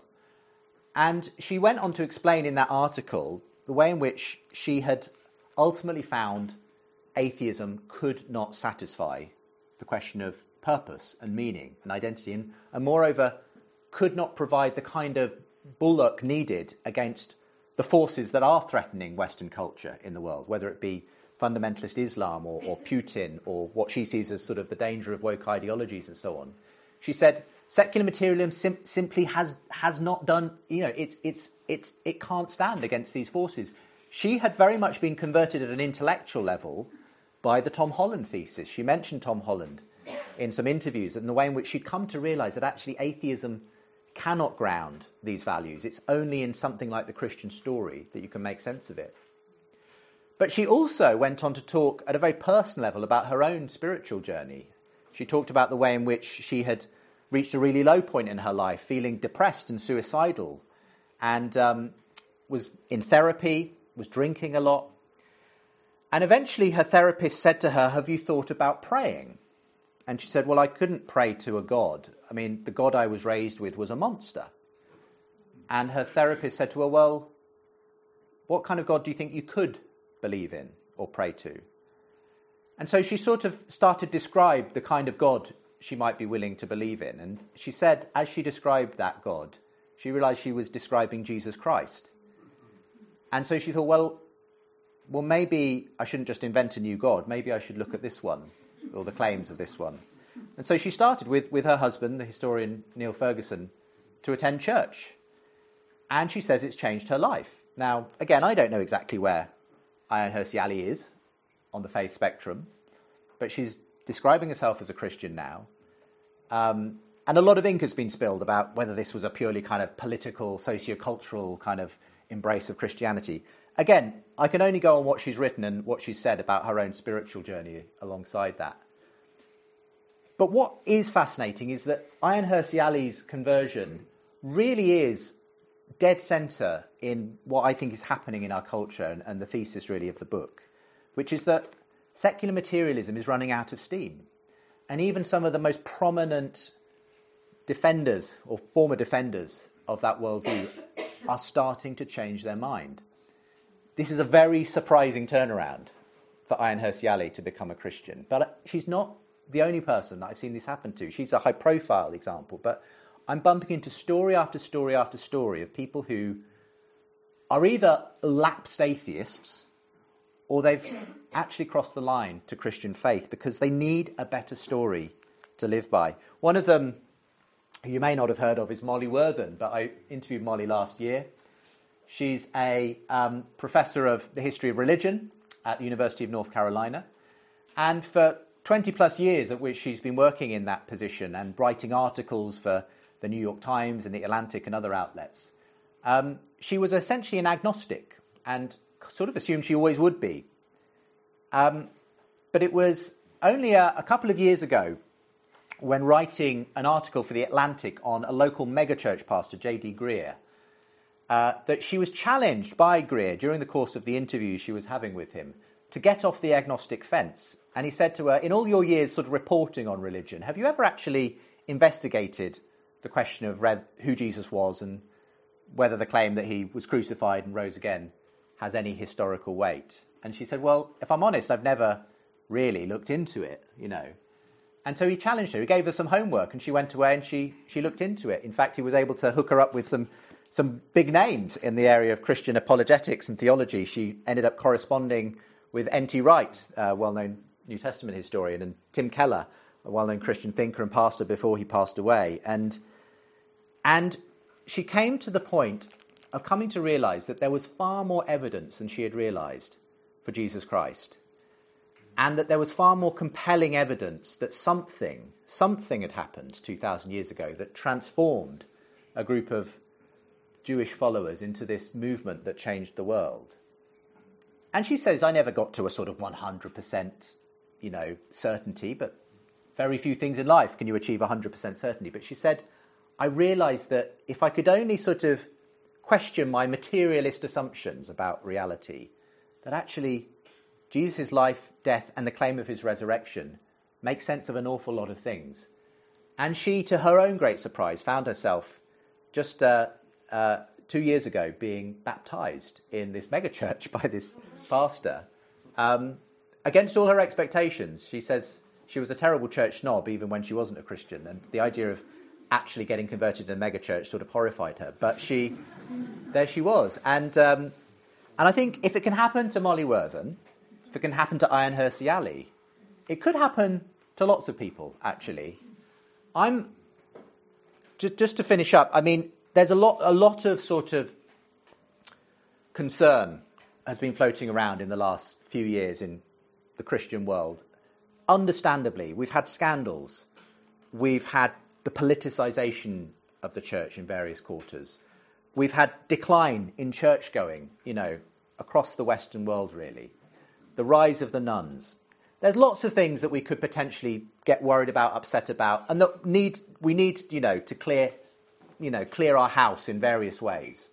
And she went on to explain in that article the way in which she had ultimately found atheism could not satisfy the question of purpose and meaning and identity, and, and moreover, could not provide the kind of bulwark needed against the forces that are threatening Western culture in the world, whether it be fundamentalist Islam or, or Putin or what she sees as sort of the danger of woke ideologies and so on. She said secular materialism sim- simply has has not done, you know, it's it's it's it can't stand against these forces. She had very much been converted at an intellectual level by the Tom Holland thesis. She mentioned Tom Holland in some interviews and the way in which she'd come to realise that actually atheism cannot ground these values. It's only in something like the Christian story that you can make sense of it. But she also went on to talk at a very personal level about her own spiritual journey. She talked about the way in which she had reached a really low point in her life, feeling depressed and suicidal, and um, was in therapy, was drinking a lot. And eventually her therapist said to her, "Have you thought about praying?" And she said, "Well, I couldn't pray to a God. I mean, the God I was raised with was a monster." And her therapist said to her, "Well, what kind of God do you think you could believe in or pray to?" And so she sort of started to describe the kind of God she might be willing to believe in. And she said, as she described that God, she realized she was describing Jesus Christ. And so she thought, well, well, maybe I shouldn't just invent a new God. Maybe I should look at this one, or the claims of this one. And so she started with, with her husband, the historian Neil Ferguson, to attend church. And she says it's changed her life. Now, again, I don't know exactly where Ayaan Hirsi Ali is on the faith spectrum, but she's describing herself as a Christian now. Um, and a lot of ink has been spilled about whether this was a purely kind of political, socio-cultural kind of embrace of Christianity. Again, I can only go on what she's written and what she's said about her own spiritual journey alongside that. But what is fascinating is that Ayaan Hirsi Ali's conversion really is dead centre in what I think is happening in our culture and, and the thesis really of the book, which is that secular materialism is running out of steam. and even some of the most prominent defenders or former defenders of that worldview are starting to change their mind. This is a very surprising turnaround for Ayaan Hirsi Ali to become a Christian. But she's not the only person that I've seen this happen to. She's a high-profile example, but I'm bumping into story after story after story of people who are either lapsed atheists or they've actually crossed the line to Christian faith because they need a better story to live by. One of them, who you may not have heard of, is Molly Worthen, but I interviewed Molly last year. She's a um, professor of the history of religion at the University of North Carolina. And for twenty plus years at which she's been working in that position and writing articles for the New York Times and the Atlantic and other outlets, um, she was essentially an agnostic and sort of assumed she always would be. Um, but it was only a, a couple of years ago when writing an article for the Atlantic on a local megachurch pastor, J D Greer, uh, that she was challenged by Greer during the course of the interview she was having with him to get off the agnostic fence. And he said to her, in all your years sort of reporting on religion, have you ever actually investigated the question of read, who Jesus was and whether the claim that he was crucified and rose again has any historical weight? And she said, well, if I'm honest, I've never really looked into it, you know. And so he challenged her. He gave her some homework and she went away and she she looked into it. In fact, he was able to hook her up with some some big names in the area of Christian apologetics and theology. She ended up corresponding with N T Wright, a well-known New Testament historian, and Tim Keller, a well-known Christian thinker and pastor before he passed away. And and she came to the point of coming to realize that there was far more evidence than she had realized for Jesus Christ. And that there was far more compelling evidence that something, something had happened two thousand years ago that transformed a group of Jewish followers into this movement that changed the world. And she says, I never got to a sort of one hundred percent, you know, certainty, but very few things in life can you achieve one hundred percent certainty. But she said, I realized that if I could only sort of question my materialist assumptions about reality, that actually Jesus' life, death, and the claim of his resurrection make sense of an awful lot of things. And she, to her own great surprise, found herself just uh, uh, two years ago being baptized in this megachurch by this pastor. Um, against all her expectations, she says she was a terrible church snob even when she wasn't a Christian. And the idea of actually getting converted in a megachurch sort of horrified her. But she, there she was. And, um, and I think if it can happen to Molly Worthen, if it can happen to Ayaan Hirsi Ali, it could happen to lots of people, actually. I'm, just, just to finish up, I mean, there's a lot, a lot of sort of concern has been floating around in the last few years in the Christian world. Understandably, we've had scandals. We've had the politicization of the church in various quarters. We've had decline in church-going, you know, across the Western world, really. The rise of the nuns. There's lots of things that we could potentially get worried about, upset about, and that need we need, you know, to clear, you know, clear our house in various ways.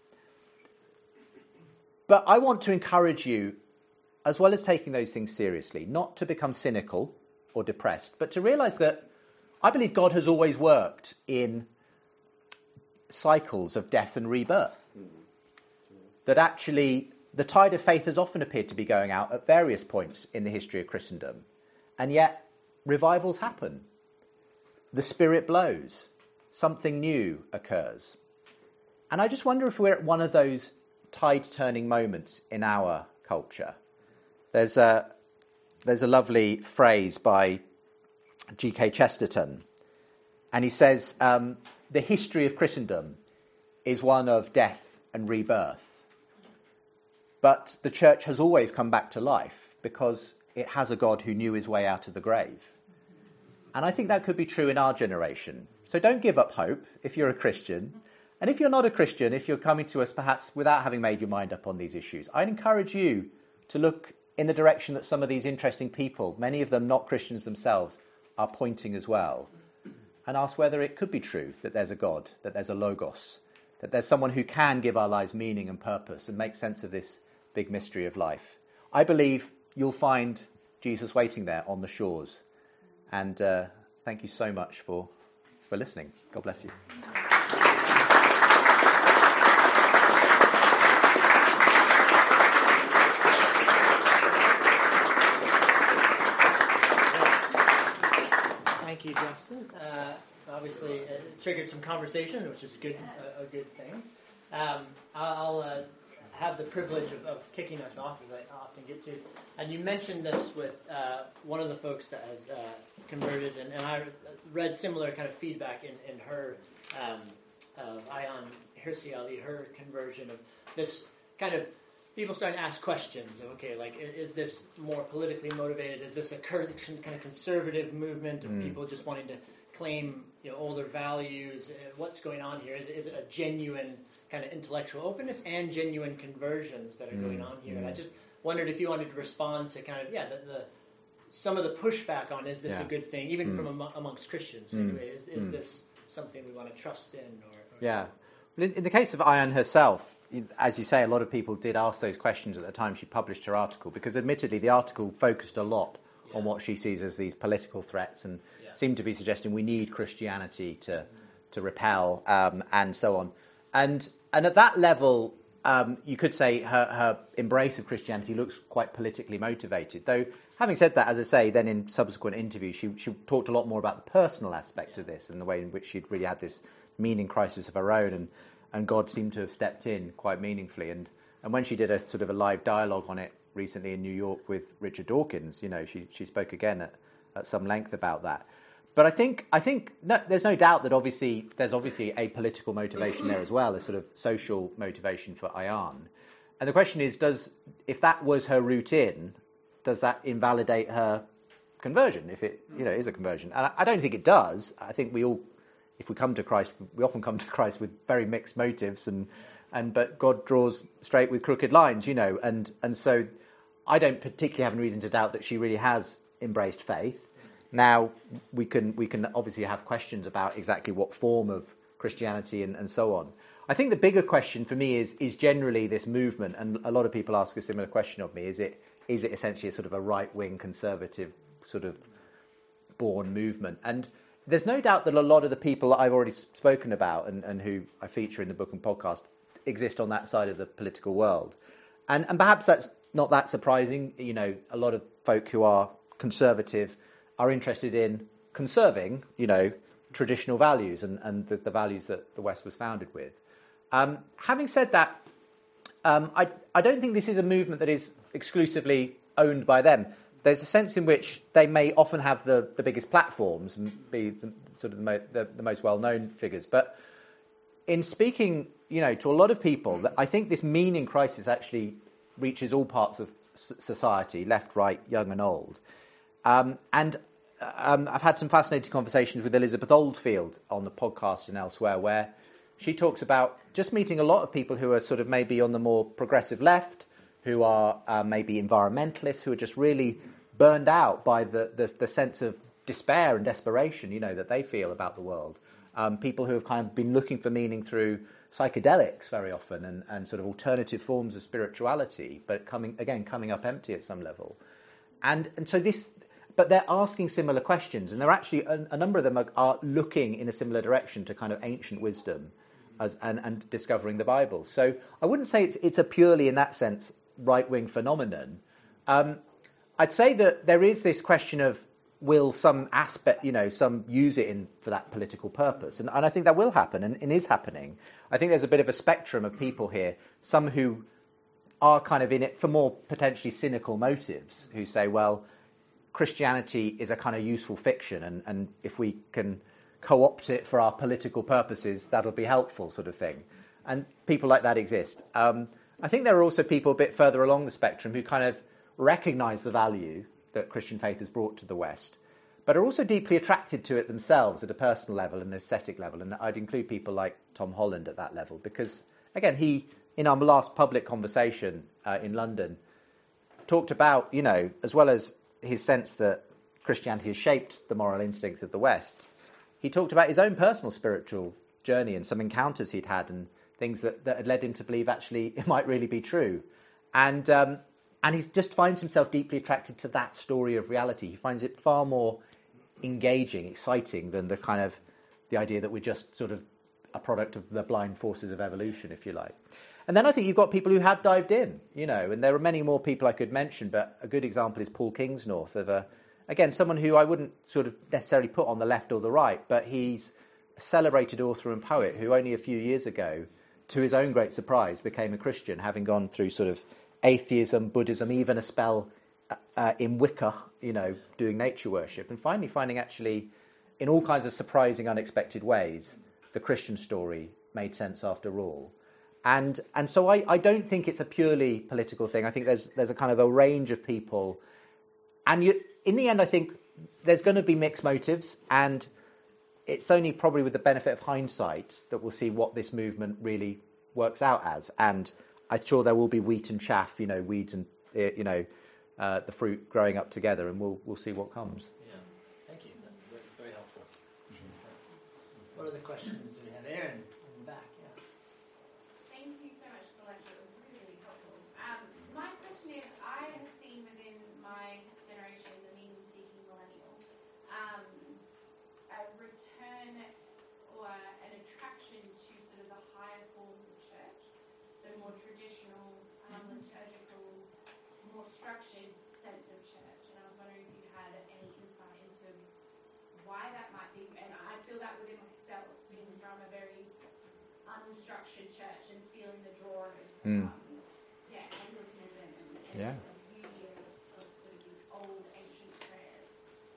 But I want to encourage you, as well as taking those things seriously, not to become cynical or depressed, but to realize that I believe God has always worked in cycles of death and rebirth. That actually the tide of faith has often appeared to be going out at various points in the history of Christendom. And yet, revivals happen. The Spirit blows. Something new occurs. And I just wonder if we're at one of those tide-turning moments in our culture. There's a, there's a lovely phrase by G K Chesterton. And he says, um, the history of Christendom is one of death and rebirth. But the church has always come back to life because it has a God who knew his way out of the grave. And I think that could be true in our generation. So don't give up hope if you're a Christian. And if you're not a Christian, if you're coming to us perhaps without having made your mind up on these issues, I'd encourage you to look in the direction that some of these interesting people, many of them not Christians themselves, are pointing as well. And ask whether it could be true that there's a God, that there's a logos, that there's someone who can give our lives meaning and purpose and make sense of this big mystery of life. I believe you'll find Jesus waiting there on the shores. And uh, thank you so much for, for listening. God bless you. Thank you, Justin. Uh, obviously, it triggered some conversation, which is a good, a, a good thing. Um, I'll uh, have the privilege of, of kicking us off, as I often get to. And you mentioned this with uh, one of the folks that has uh, converted, and, and I read similar kind of feedback in, in her, um, of Ayaan Hirsi Ali, her conversion of this kind of people starting to ask questions of, okay, like, is this more politically motivated? Is this a kind of conservative movement of mm. people just wanting to claim, you know, older values? What's going on here? Is, is it a genuine kind of intellectual openness and genuine conversions that are mm. going on here? Mm. And I just wondered if you wanted to respond to kind of, yeah, the, the some of the pushback on, is this yeah. a good thing, even mm. from am- amongst Christians? Mm. Anyway, is, is mm. this something we want to trust in? Or, or yeah. In, in the case of Ayaan herself, as you say, a lot of people did ask those questions at the time she published her article, because admittedly the article focused a lot yeah. on what she sees as these political threats and yeah. seemed to be suggesting we need Christianity to mm. to repel um, and so on. And and at that level, um, you could say her, her embrace of Christianity looks quite politically motivated. Though, having said that, as I say, then in subsequent interviews, she, she talked a lot more about the personal aspect yeah. of this and the way in which she'd really had this meaning crisis of her own, and and God seemed to have stepped in quite meaningfully. And, and when she did a sort of a live dialogue on it recently in New York with Richard Dawkins, you know, she she spoke again at, at some length about that. But I think I think no, there's no doubt that obviously there's obviously a political motivation there as well, a sort of social motivation for Ayaan. And the question is, does if that was her route in, does that invalidate her conversion? If it you know is a conversion, and I, I don't think it does. I think we all. If we come to Christ, we often come to Christ with very mixed motives, and and but God draws straight with crooked lines, you know, and and so I don't particularly have any reason to doubt that she really has embraced faith. Now we can we can obviously have questions about exactly what form of Christianity and, and so on. I think the bigger question for me is is generally this movement, and a lot of people ask a similar question of me: is it is it essentially a sort of a right wing conservative sort of born movement? And there's no doubt that a lot of the people that I've already spoken about and, and who I feature in the book and podcast exist on that side of the political world. And, and perhaps that's not that surprising. You know, a lot of folk who are conservative are interested in conserving, you know, traditional values and, and the, the values that the West was founded with. Um, having said that, um, I, I don't think this is a movement that is exclusively owned by them. There's a sense in which they may often have the, the biggest platforms and be the, sort of the, mo- the, the most well-known figures. But in speaking, you know, to a lot of people, I think this meaning crisis actually reaches all parts of society, left, right, young and old. Um, and um, I've had some fascinating conversations with Elizabeth Oldfield on the podcast and elsewhere, where she talks about just meeting a lot of people who are sort of maybe on the more progressive left, who are uh, maybe environmentalists, who are just really burned out by the, the, the sense of despair and desperation, you know, that they feel about the world. Um, people who have kind of been looking for meaning through psychedelics very often and, and sort of alternative forms of spirituality, but coming again coming up empty at some level. And and so this, but they're asking similar questions, and they're actually a, a number of them are, are looking in a similar direction to kind of ancient wisdom, as and, and discovering the Bible. So I wouldn't say it's it's a purely in that sense right-wing phenomenon. Um, I'd say that there is this question of, will some aspect, you know, some use it in for that political purpose? And, and I think that will happen and, and is happening. I think there's a bit of a spectrum of people here, some who are kind of in it for more potentially cynical motives, who say, well, Christianity is a kind of useful fiction, and, and if we can co-opt it for our political purposes, that'll be helpful, sort of thing. And people like that exist. Um, I think there are also people a bit further along the spectrum who kind of recognise the value that Christian faith has brought to the West, but are also deeply attracted to it themselves at a personal level and an aesthetic level. And I'd include people like Tom Holland at that level, because, again, he, in our last public conversation uh, in London, talked about, you know, as well as his sense that Christianity has shaped the moral instincts of the West, he talked about his own personal spiritual journey and some encounters he'd had and things that, that had led him to believe actually it might really be true. And um, and he just finds himself deeply attracted to that story of reality. He finds it far more engaging, exciting than the kind of the idea that we're just sort of a product of the blind forces of evolution, if you like. And then I think you've got people who have dived in, you know, and there are many more people I could mention, but a good example is Paul Kingsnorth, of a, again, someone who I wouldn't sort of necessarily put on the left or the right, but he's a celebrated author and poet who only a few years ago, to his own great surprise, became a Christian, having gone through sort of atheism, Buddhism, even a spell uh, in Wicca, you know, doing nature worship, and finally finding actually, in all kinds of surprising, unexpected ways, the Christian story made sense after all. And and so I, I don't think it's a purely political thing. I think there's there's a kind of a range of people. And you, in the end, I think there's going to be mixed motives. And it's only probably with the benefit of hindsight that we'll see what this movement really works out as. And I'm sure there will be wheat and chaff, you know, weeds and, you know, uh, the fruit growing up together. And we'll we'll see what comes. Yeah, thank you. That's very helpful. What are the questions we have? Aaron in the back, yeah. Thank you so much for the lecture. It was really, really helpful. Um, my question is, I have seen within my generation, the meaning-seeking millennial, um, a return or an attraction to sort of the higher forms of church, so more traditional, um, liturgical, more structured sense of church. And I was wondering if you had any insight into why that might be. And I feel that within myself, being from a very unstructured church and feeling the draw of Mm. um, yeah, Anglicanism and, and Yeah. the beauty of, of sort of these old ancient prayers.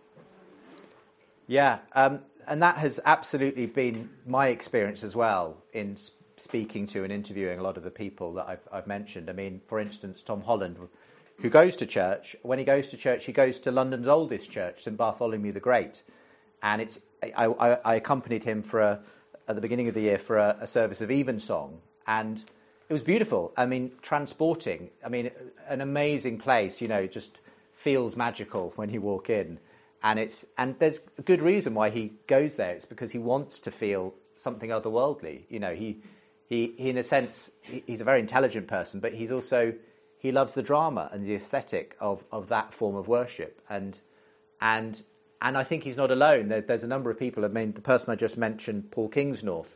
Um, Yeah, um, and that has absolutely been my experience as well in s- speaking to and interviewing a lot of the people that I've, I've mentioned. I mean, for instance, Tom Holland, who goes to church. When he goes to church, he goes to London's oldest church, St Bartholomew the Great. And it's I, I, I accompanied him for a, at the beginning of the year for a, a service of Evensong, and it was beautiful. I mean, transporting. I mean, an amazing place. You know, it just feels magical when you walk in, and it's and there's a good reason why he goes there. It's because he wants to feel something otherworldly. You know, he he, he in a sense he, he's a very intelligent person, but he's also he loves the drama and the aesthetic of of that form of worship, and and. And I think he's not alone. There, there's a number of people. I mean, the person I just mentioned, Paul Kingsnorth,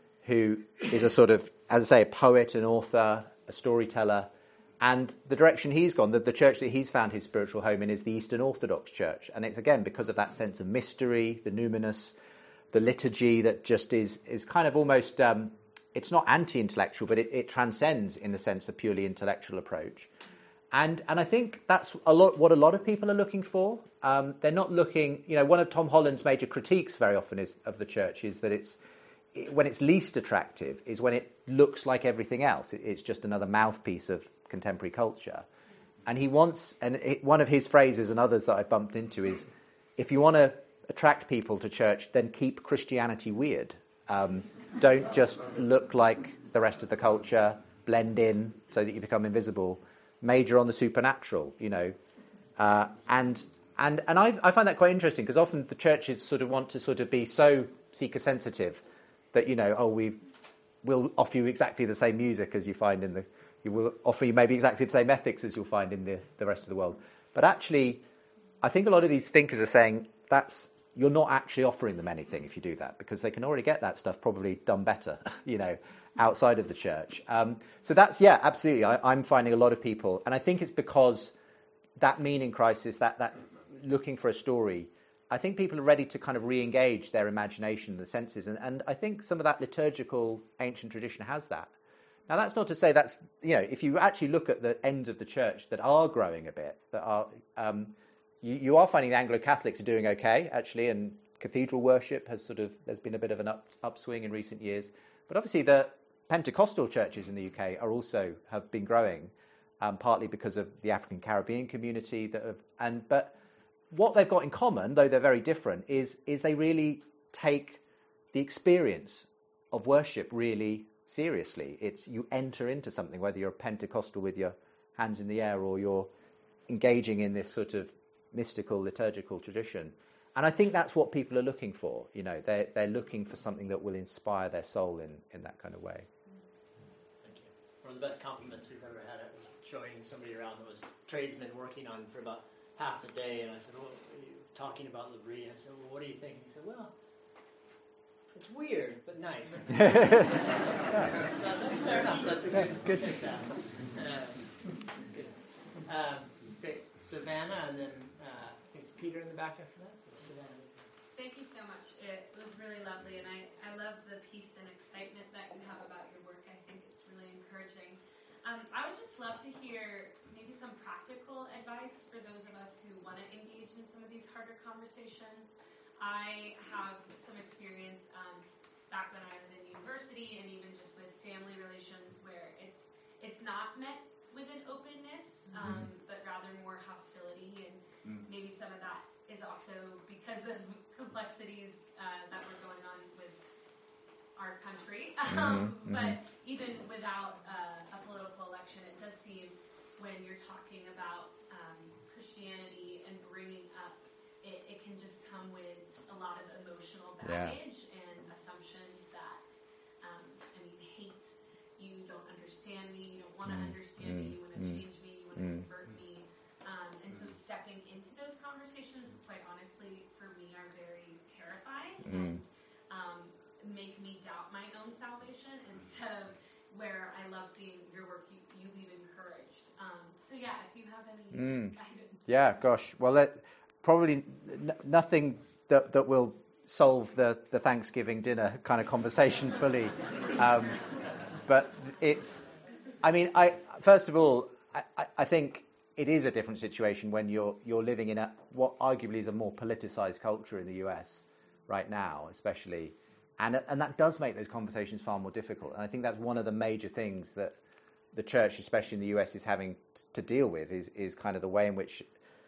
who is a sort of, as I say, a poet, an author, a storyteller. And the direction he's gone, the, the church that he's found his spiritual home in is the Eastern Orthodox Church. And it's, again, because of that sense of mystery, the numinous, the liturgy that just is is kind of almost, um, it's not anti-intellectual, but it, it transcends, in a sense, a purely intellectual approach. And and I think that's a lot what a lot of people are looking for. Um, they're not looking, you know, one of Tom Holland's major critiques very often is of the church is that it's it, when it's least attractive is when it looks like everything else. It, it's just another mouthpiece of contemporary culture. And he wants, and it, one of his phrases and others that I've bumped into is, if you want to attract people to church, then keep Christianity weird. Um, don't just look like the rest of the culture, blend in so that you become invisible. Major on the supernatural, you know, uh, and and and I, I find that quite interesting because often the churches sort of want to sort of be so seeker sensitive that you know, oh, we will offer you exactly the same music as you find in the, you will offer you maybe exactly the same ethics as you'll find in the the rest of the world. But actually, I think a lot of these thinkers are saying that's you're not actually offering them anything if you do that because they can already get that stuff probably done better, you know. Outside of the church. Um, so that's, yeah, absolutely. I, I'm finding a lot of people, and I think it's because that meaning crisis, that, that looking for a story, I think people are ready to kind of re-engage their imagination and the senses, and, and I think some of that liturgical ancient tradition has that. Now, that's not to say that's, you know, if you actually look at the ends of the church that are growing a bit, that are, um, you, you are finding the Anglo-Catholics are doing okay, actually, and cathedral worship has sort of, there's been a bit of an up, upswing in recent years. But obviously the Pentecostal churches in the U K are also have been growing, um, partly because of the African Caribbean community that have, and but what they've got in common, though they're very different, is is they really take the experience of worship really seriously. It's you enter into something, whether you're Pentecostal with your hands in the air or you're engaging in this sort of mystical liturgical tradition. And I think that's what people are looking for. You know, they're they're looking for something that will inspire their soul in, in that kind of way. Thank you. One of the best compliments we've ever had. I was showing somebody around that was tradesmen working on for about half the day, and I said, "Well, you talking about L'Abri. I said, well, what do you think? He said, well, it's weird, but nice. uh, that's fair enough. That's a good. Good. Uh, that's good. Um, great. Savannah, and then uh, I think it's Peter in the back after that. Savannah. Thank you so much. It was really lovely, and I, I love the peace and excitement that you have about your work. I think it's really encouraging. Um, I would just love to hear maybe some practical advice for those of us who want to engage in some of these harder conversations. I have some experience um, back when I was in university and even just with family relations where it's it's not met with an openness, um, mm-hmm. but rather more hostility, and mm. maybe some of that is also because of complexities uh, that were going on with our country. Um, mm-hmm. But even without uh, a political election, it does seem when you're talking about um, Christianity and bringing up, it, it can just come with a lot of emotional baggage yeah. and assumptions that, um, I mean, hate, you don't understand me, you don't want to mm. understand mm. me, you want to mm. change me, you want to mm. convert me. Um, and so stepping into those conversations, quite honestly, for me, are very terrifying mm. and um, make me doubt my own salvation instead of where I love seeing your work, you, you leave encouraged. Um, so yeah, if you have any mm. guidance. Yeah, gosh. Well, that, probably n- nothing that, that will solve the, the Thanksgiving dinner kind of conversations fully. Um, but it's, I mean, I first of all, I, I think it is a different situation when you're you're living in a what arguably is a more politicized culture in the U S right now, especially, and and that does make those conversations far more difficult. And I think that's one of the major things that the church, especially in the U S, is having t- to deal with is is kind of the way in which,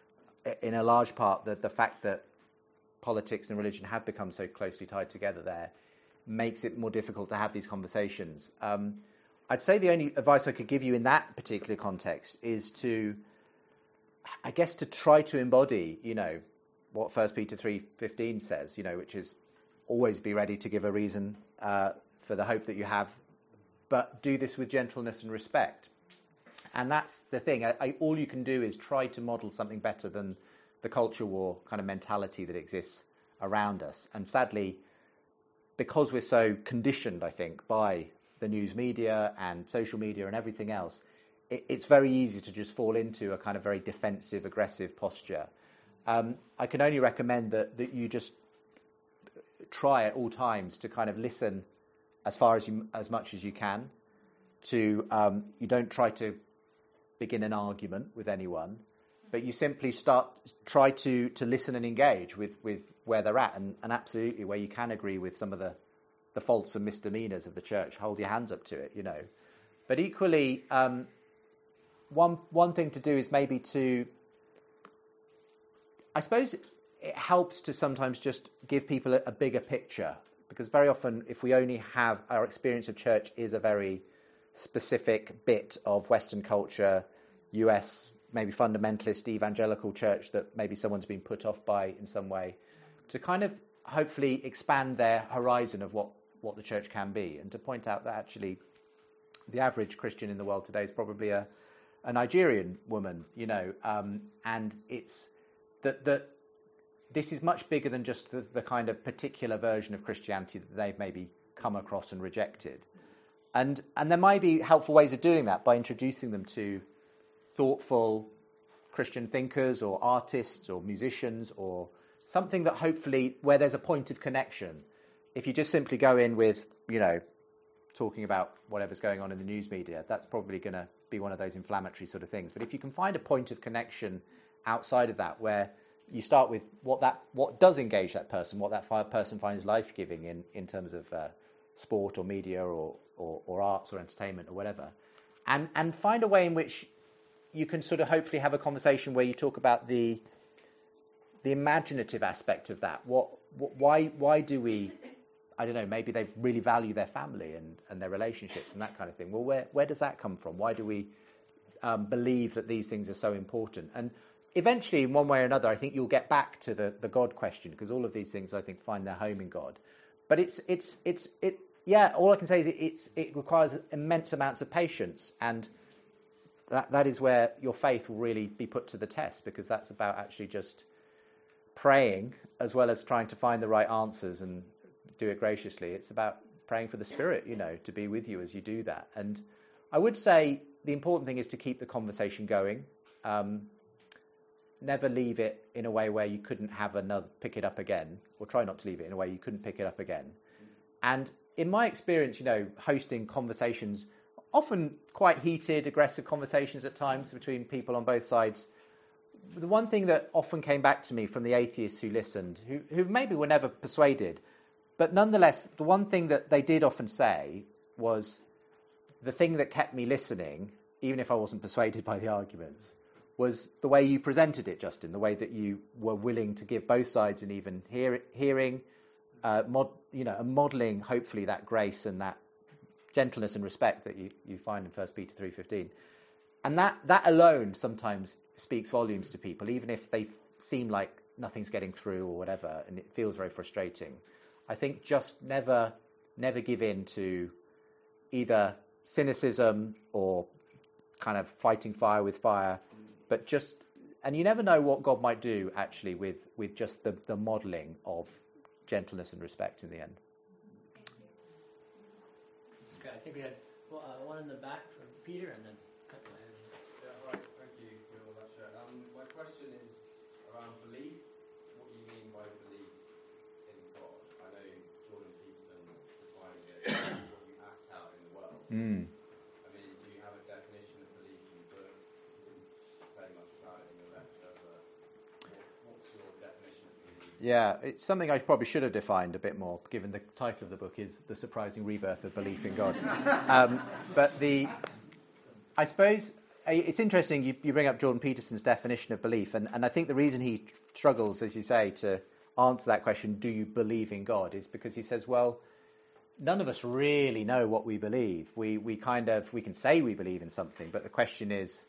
in a large part, the the fact that politics and religion have become so closely tied together there makes it more difficult to have these conversations. Um, I'd say the only advice I could give you in that particular context is to, I guess, to try to embody, you know, what First Peter three fifteen says, you know, which is always be ready to give a reason uh, for the hope that you have, but do this with gentleness and respect. And that's the thing. I, I, all you can do is try to model something better than the culture war kind of mentality that exists around us. And sadly, because we're so conditioned, I think, by the news media and social media and everything else, it, it's very easy to just fall into a kind of very defensive, aggressive posture. Um, I can only recommend that, that you just try at all times to kind of listen as far as you, as much as you can. To um, you don't try to begin an argument with anyone, but you simply start try to to listen and engage with, with where they're at, and, and absolutely where you can agree with some of the, the faults and misdemeanors of the church, hold your hands up to it, you know. But equally, um, one one thing to do is maybe to, I suppose it, it helps to sometimes just give people a, a bigger picture, because very often if we only have our experience of church is a very specific bit of Western culture, U S maybe fundamentalist evangelical church that maybe someone's been put off by in some way, to kind of hopefully expand their horizon of what, what the church can be, and to point out that actually the average Christian in the world today is probably a, a Nigerian woman, you know, um, and it's that that this is much bigger than just the, the kind of particular version of Christianity that they've maybe come across and rejected. And and there might be helpful ways of doing that by introducing them to thoughtful Christian thinkers or artists or musicians, or something that hopefully where there's a point of connection. If you just simply go in with, you know, talking about whatever's going on in the news media, that's probably going to be one of those inflammatory sort of things. But if you can find a point of connection outside of that, where you start with what that what does engage that person, what that person finds life-giving in, in terms of uh, sport or media or, or, or arts or entertainment or whatever, and and find a way in which you can sort of hopefully have a conversation where you talk about the the imaginative aspect of that. What, what why why do we, I don't know, maybe they really value their family and, and their relationships and that kind of thing. Well, where where does that come from? Why do we um, believe that these things are so important? And eventually, in one way or another, I think you'll get back to the, the God question, because all of these things, I think, find their home in God. But it's it's it's it yeah. All I can say is it, it's it requires immense amounts of patience, and that that is where your faith will really be put to the test, because that's about actually just praying as well as trying to find the right answers and do it graciously. It's about praying for the Spirit, you know, to be with you as you do that. And I would say the important thing is to keep the conversation going. Um, never leave it in a way where you couldn't have another, pick it up again, or try not to leave it in a way you couldn't pick it up again. And in my experience, you know, hosting conversations, often quite heated, aggressive conversations at times between people on both sides, the one thing that often came back to me from the atheists who listened, who, who maybe were never persuaded, but nonetheless, the one thing that they did often say was, the thing that kept me listening, even if I wasn't persuaded by the arguments, was the way you presented it, Justin, the way that you were willing to give both sides an even hear, hearing, uh, mod, you know, and modelling, hopefully, that grace and that gentleness and respect that you, you find in First Peter three fifteen. And that, that alone sometimes speaks volumes to people, even if they seem like nothing's getting through or whatever, and it feels very frustrating. I think just never, never give in to either cynicism or kind of fighting fire with fire, but just, and you never know what God might do actually with, with just the, the modelling of gentleness and respect in the end. Okay, I think we had well, uh, one in the back from Peter, and then cut to him. Yeah, right. Thank you for all that share. Um, my question is around belief. What do you mean by belief in God? I know Jordan Peterson defines it as what you act out in the world. Mm. I mean, do you have a definition of belief in the book? You didn't say much about it in your lecture, but what, what's your definition of belief? Yeah, it's something I probably should have defined a bit more, given the title of the book is The Surprising Rebirth of Belief in God. um, but the, I suppose, it's interesting you, you bring up Jordan Peterson's definition of belief, and, and I think the reason he struggles, as you say, to answer that question, do you believe in God, is because he says, well, none of us really know what we believe. We we kind of, we can say we believe in something, but the question is,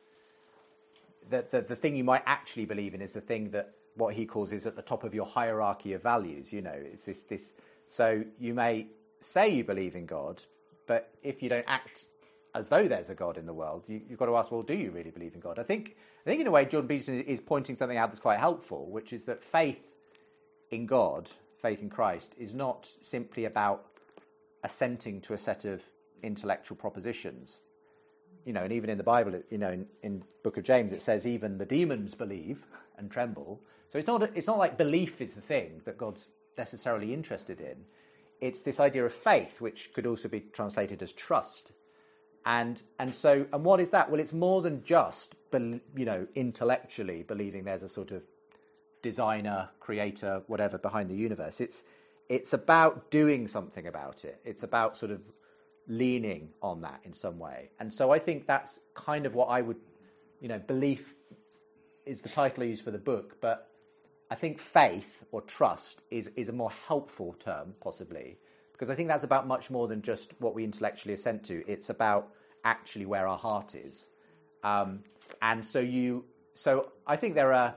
that the, the thing you might actually believe in is the thing that what he calls is at the top of your hierarchy of values, you know, it's this, this, so you may say you believe in God, but if you don't act as though there's a God in the world, you, you've got to ask, well, do you really believe in God? I think, I think in a way, Jordan Peterson is pointing something out that's quite helpful, which is that faith in God, faith in Christ, is not simply about assenting to a set of intellectual propositions. You know, and even in the Bible, you know, in, in Book of James, it says even the demons believe and tremble. So it's not, it's not like belief is the thing that God's necessarily interested in. It's this idea of faith, which could also be translated as trust. And and so, and what is that? Well, it's more than just, you know, intellectually believing there's a sort of designer, creator, whatever behind the universe. It's it's about doing something about it. It's about sort of leaning on that in some way. And so I think that's kind of what I would, you know, belief is the title I use for the book, but I think faith or trust is, is a more helpful term, possibly, because I think that's about much more than just what we intellectually assent to. It's about actually where our heart is. Um, and so you, so I think there are,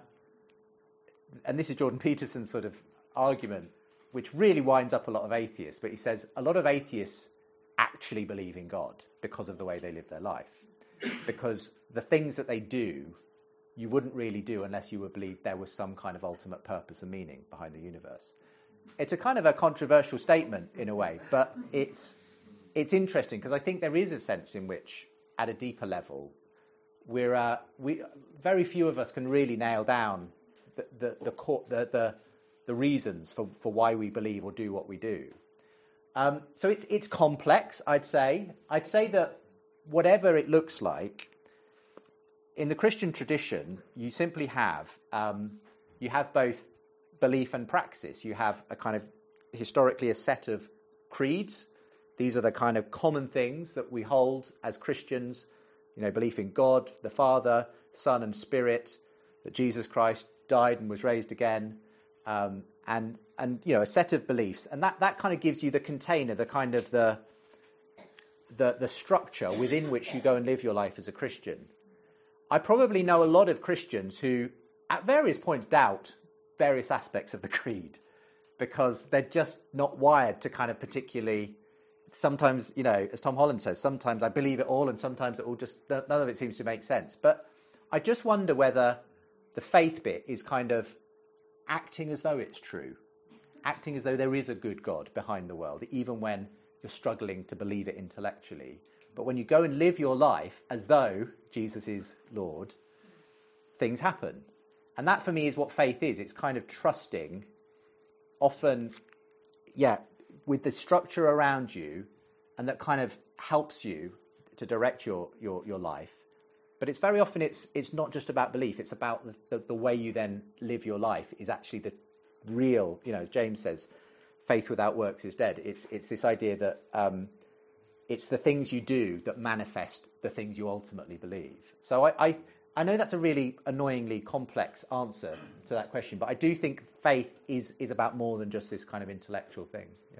and this is Jordan Peterson's sort of argument, which really winds up a lot of atheists, but he says a lot of atheists actually believe in God because of the way they live their life. Because the things that they do, you wouldn't really do unless you would believe there was some kind of ultimate purpose and meaning behind the universe. It's a kind of a controversial statement in a way, but it's it's interesting because I think there is a sense in which, at a deeper level, we're uh, we very few of us can really nail down the the the the, the, the reasons for, for why we believe or do what we do. Um, so it's it's complex, I'd say. I'd say that whatever it looks like, in the Christian tradition, you simply have um, you have both belief and praxis. You have a kind of historically a set of creeds. These are the kind of common things that we hold as Christians. You know, belief in God, the Father, Son, and Spirit, that Jesus Christ died and was raised again, um, and and you know a set of beliefs, and that, that kind of gives you the container, the kind of the the the structure within which you go and live your life as a Christian. I probably know a lot of Christians who, at various points, doubt various aspects of the creed because they're just not wired to kind of particularly. Sometimes, you know, as Tom Holland says, sometimes I believe it all, and sometimes it all just none of it seems to make sense. But I just wonder whether the faith bit is kind of acting as though it's true, acting as though there is a good God behind the world, even when you're struggling to believe it intellectually. But when you go and live your life as though Jesus is Lord, things happen. And that for me is what faith is. It's kind of trusting, often, yeah, with the structure around you, and that kind of helps you to direct your, your, your life. But it's very often, it's it's not just about belief, it's about the, the, the way you then live your life is actually the real, you know, as James says, faith without works is dead. It's it's this idea that um, it's the things you do that manifest the things you ultimately believe. So I, I, I know that's a really annoyingly complex answer to that question, but I do think faith is, is about more than just this kind of intellectual thing. Yeah.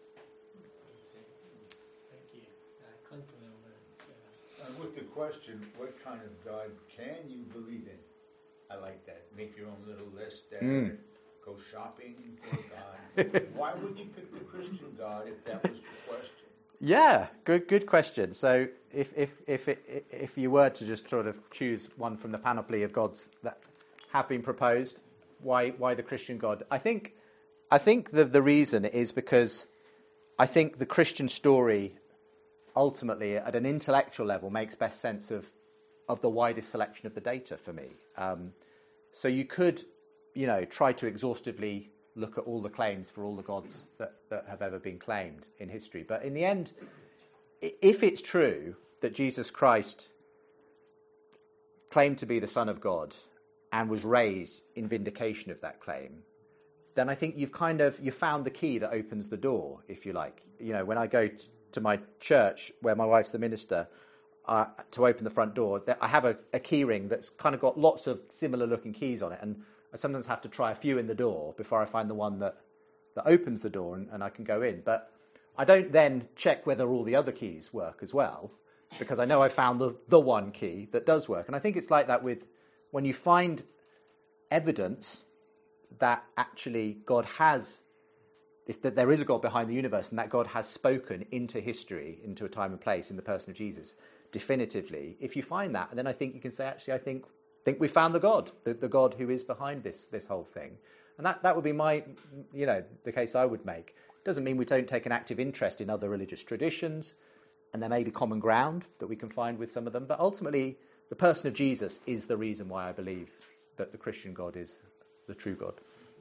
Thank you. Uh, Clinton over there. Uh, with the question, what kind of God can you believe in? I like that. Make your own little list there. Mm. Go shopping for God. Why would you pick the Christian God if that was the question? Yeah, good good question. So if if if it, if you were to just sort of choose one from the panoply of gods that have been proposed, why why the Christian God? I think I think the the reason is because I think the Christian story ultimately at an intellectual level makes best sense of of the widest selection of the data for me. Um, so you could, you know, try to exhaustively look at all the claims for all the gods that, that have ever been claimed in history. But in the end, if it's true that Jesus Christ claimed to be the Son of God and was raised in vindication of that claim, then I think you've kind of, you found the key that opens the door, if you like. You know, when I go t- to my church, where my wife's the minister, uh, to open the front door, I have a, a key ring that's kind of got lots of similar looking keys on it, and I sometimes have to try a few in the door before I find the one that, that opens the door and, and I can go in. But I don't then check whether all the other keys work as well, because I know I found the, the one key that does work. And I think it's like that with when you find evidence that actually God has, if that there is a God behind the universe and that God has spoken into history, into a time and place in the person of Jesus, definitively, if you find that, and then I think you can say, actually, I think think we found the God, the, the God who is behind this this whole thing. And that, that would be my, you know, the case I would make. Doesn't mean we don't take an active interest in other religious traditions, and there may be common ground that we can find with some of them, but ultimately the person of Jesus is the reason why I believe that the Christian God is the true God.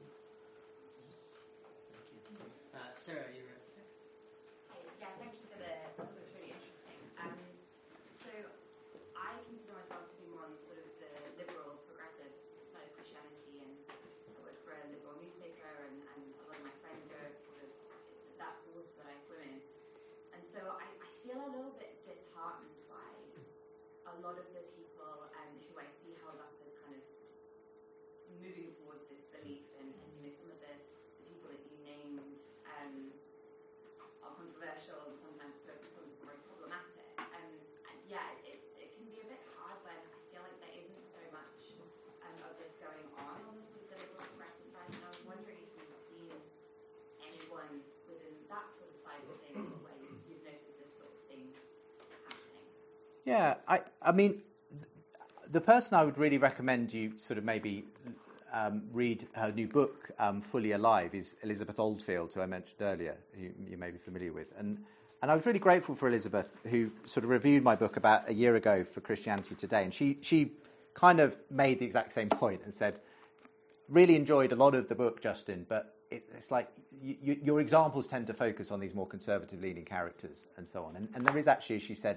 Uh, Sarah, you're next. Yeah, thank you for the, that was really interesting. Um, so I consider myself to be more on sort of the liberal, progressive side of Christianity, and I work for a liberal newspaper, and, and a lot of my friends are sort of, that's the woods that I swim in. And so I, I feel a little bit disheartened by a lot of the people um, who I see held up as kind of moving towards this belief, and, and you know, some of the, the people that you named um, are controversial and sometimes some very problematic. And, and yeah, it, it can be a bit hard when I feel like there isn't so much um, of this going on on the sort of the liberal progressive side. And I was wondering if you've seen anyone within that sort of side of things where you've noticed this sort of thing happening. Yeah, I, I mean, the person I would really recommend you sort of maybe um, read her new book, um, Fully Alive, is Elizabeth Oldfield, who I mentioned earlier, who you may be familiar with. And and I was really grateful for Elizabeth, who sort of reviewed my book about a year ago for Christianity Today. And she, she kind of made the exact same point and said, really enjoyed a lot of the book, Justin, but it, it's like you, you, your examples tend to focus on these more conservative-leaning characters and so on. And, and there is actually, she said,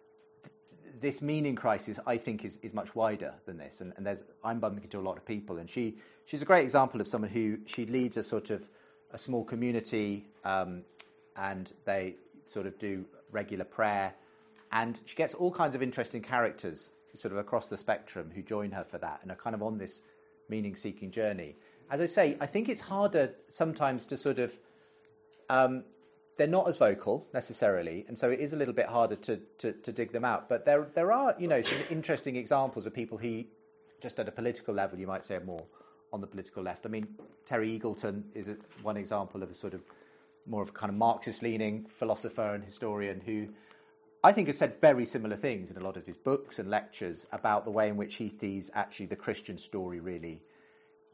this meaning crisis, I think, is, is much wider than this. And, and there's, I'm bumping into a lot of people. And she she's a great example of someone who, she leads a sort of a small community, um, and they sort of do regular prayer. And she gets all kinds of interesting characters sort of across the spectrum who join her for that and are kind of on this meaning-seeking journey. As I say, I think it's harder sometimes to sort of... Um, they're not as vocal necessarily, and so it is a little bit harder to, to, to dig them out. But there there are, you know, some interesting examples of people who, just at a political level, you might say are more on the political left. I mean, Terry Eagleton is a, one example of a sort of more of a kind of Marxist-leaning philosopher and historian who I think has said very similar things in a lot of his books and lectures about the way in which he sees actually the Christian story really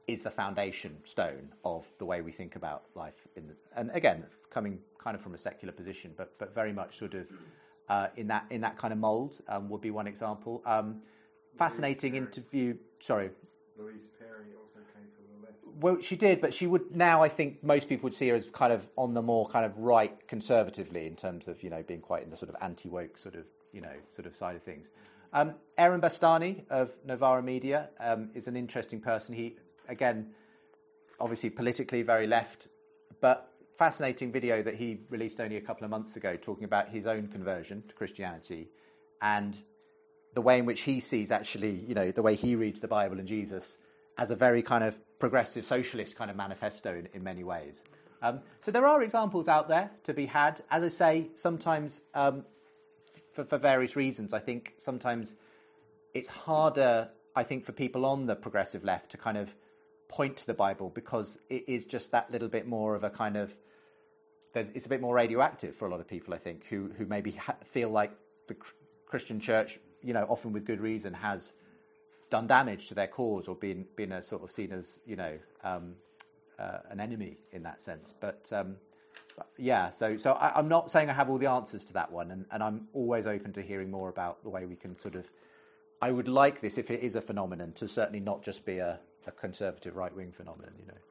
is the foundation stone of the way we think about life. In the, and again, coming kind of from a secular position, but but very much sort of uh, in that in that kind of mould um, would be one example. Um, fascinating interview. Sorry. Louise Perry also came from the left. Well, she did, but she would now. I think most people would see her as kind of on the more kind of right conservatively in terms of, you know, being quite in the sort of anti-woke sort of, you know, sort of side of things. Um, Aaron Bastani of Novara Media um, is an interesting person. He, again, obviously politically very left, but fascinating video that he released only a couple of months ago talking about his own conversion to Christianity and the way in which he sees actually, you know, the way he reads the Bible and Jesus as a very kind of progressive socialist kind of manifesto in, in many ways. Um, so there are examples out there to be had. As I say, sometimes um, for, for various reasons, I think sometimes it's harder, I think, for people on the progressive left to kind of point to the Bible because it is just that little bit more of a kind of, there's, it's a bit more radioactive for a lot of people, I think, who, who maybe ha- feel like the cr- Christian church, you know, often with good reason, has done damage to their cause or been been a sort of seen as, you know, um, uh, an enemy in that sense. But um, yeah, so so I, I'm not saying I have all the answers to that one, and, and I'm always open to hearing more about the way we can sort of. I would like this, if it is a phenomenon, to certainly not just be a, a conservative right wing phenomenon, you know.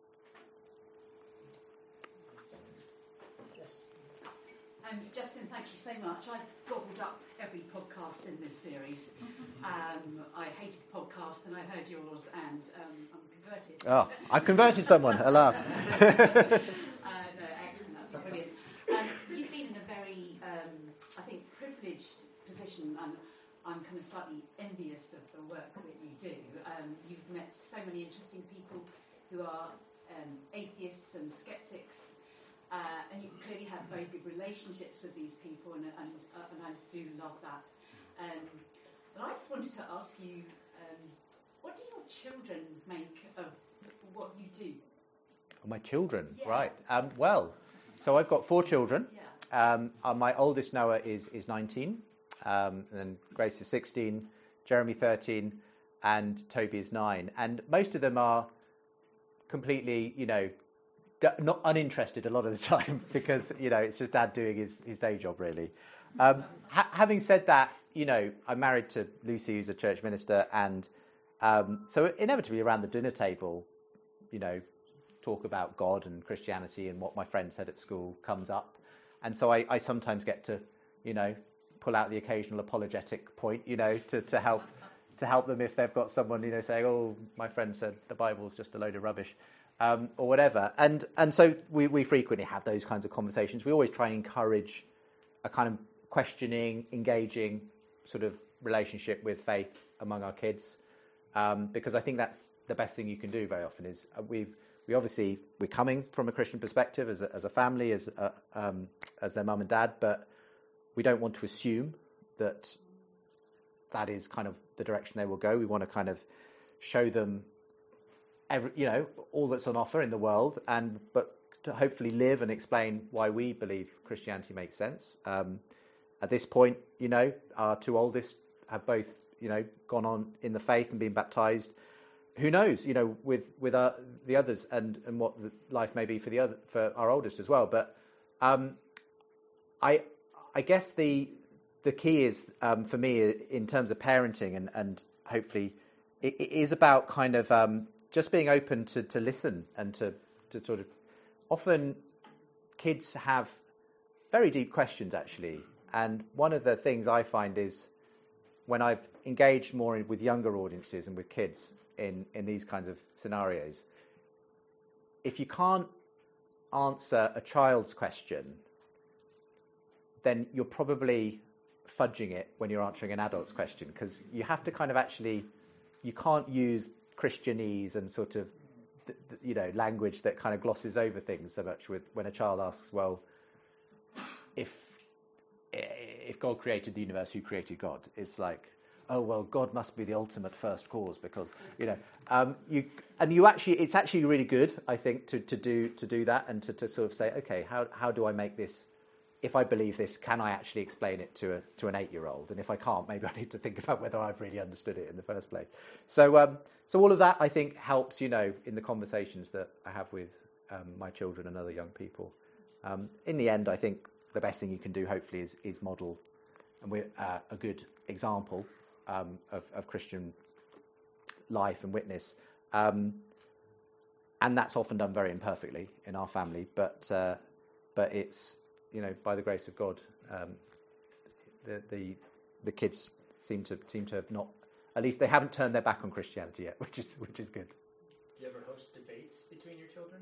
Um, Justin, thank you so much. I've gobbled up every podcast in this series. Um, I hated podcasts and I heard yours and um, I'm converted. Oh, I've converted someone, at last. uh, no, excellent, that's brilliant. Um, you've been in a very, um, I think, privileged position and I'm kind of slightly envious of the work that you do. Um, you've met so many interesting people who are um, atheists and skeptics. Uh, and you clearly have very good relationships with these people, and and, uh, and I do love that. Um, and I just wanted to ask you, um, what do your children make of what you do? Oh, my children, Yeah. right. Um, well, so I've got four children. Yeah. Um, uh, my oldest, Noah, is, is nineteen, um, and then Grace is sixteen, Jeremy thirteen, and Toby is nine. And most of them are completely, you know, not uninterested a lot of the time because, you know, it's just dad doing his, his day job, really. Um, ha- having said that, you know, I'm married to Lucy, who's a church minister, and um, so inevitably around the dinner table, you know, talk about God and Christianity and what my friend said at school comes up. And so I, I sometimes get to, you know, pull out the occasional apologetic point, you know, to, to help to help them if they've got someone, you know, saying, oh, my friend said the Bible's just a load of rubbish. Um, or whatever, and and so we, we frequently have those kinds of conversations. We always try and encourage a kind of questioning, engaging sort of relationship with faith among our kids, um, because I think that's the best thing you can do very often. Is uh, we we obviously we're coming from a Christian perspective as a, as a family, as a, um, as their mum and dad, but we don't want to assume that that is kind of the direction they will go. We want to kind of show them. Every, you know, all that's on offer in the world, and but to hopefully live and explain why we believe Christianity makes sense. Um, at this point, you know, our two oldest have both, you know, gone on in the faith and been baptized. Who knows, you know, with with our, the others and, and what the life may be for the other for our oldest as well. But um, I I guess the the key is um, for me in terms of parenting and and hopefully it, it is about kind of. Um, Just being open to, to listen and to, to sort of... Often kids have very deep questions, actually. And one of the things I find is when I've engaged more with younger audiences and with kids in, in these kinds of scenarios, if you can't answer a child's question, then you're probably fudging it when you're answering an adult's question, because you have to kind of actually... You can't use... Christianese and sort of, you know, language that kind of glosses over things so much. With when a child asks, well, if if God created the universe, who created God? It's like, oh well, God must be the ultimate first cause because, you know, um, you and you actually, it's actually really good, I think, to, to do to do that and to, to sort of say, okay, how how do I make this if I believe this, can I actually explain it to a to an eight-year-old? And if I can't, maybe I need to think about whether I've really understood it in the first place. So, um, so all of that, I think, helps, you know, in the conversations that I have with um, my children and other young people. Um, in the end, I think the best thing you can do, hopefully, is, is model and we're, uh, a good example um, of, of Christian life and witness. Um, and that's often done very imperfectly in our family, but uh, but it's, you know, by the grace of God, um, the, the the kids seem to seem to have not, at least they haven't turned their back on Christianity yet, which is which is good. Do you ever host debates between your children?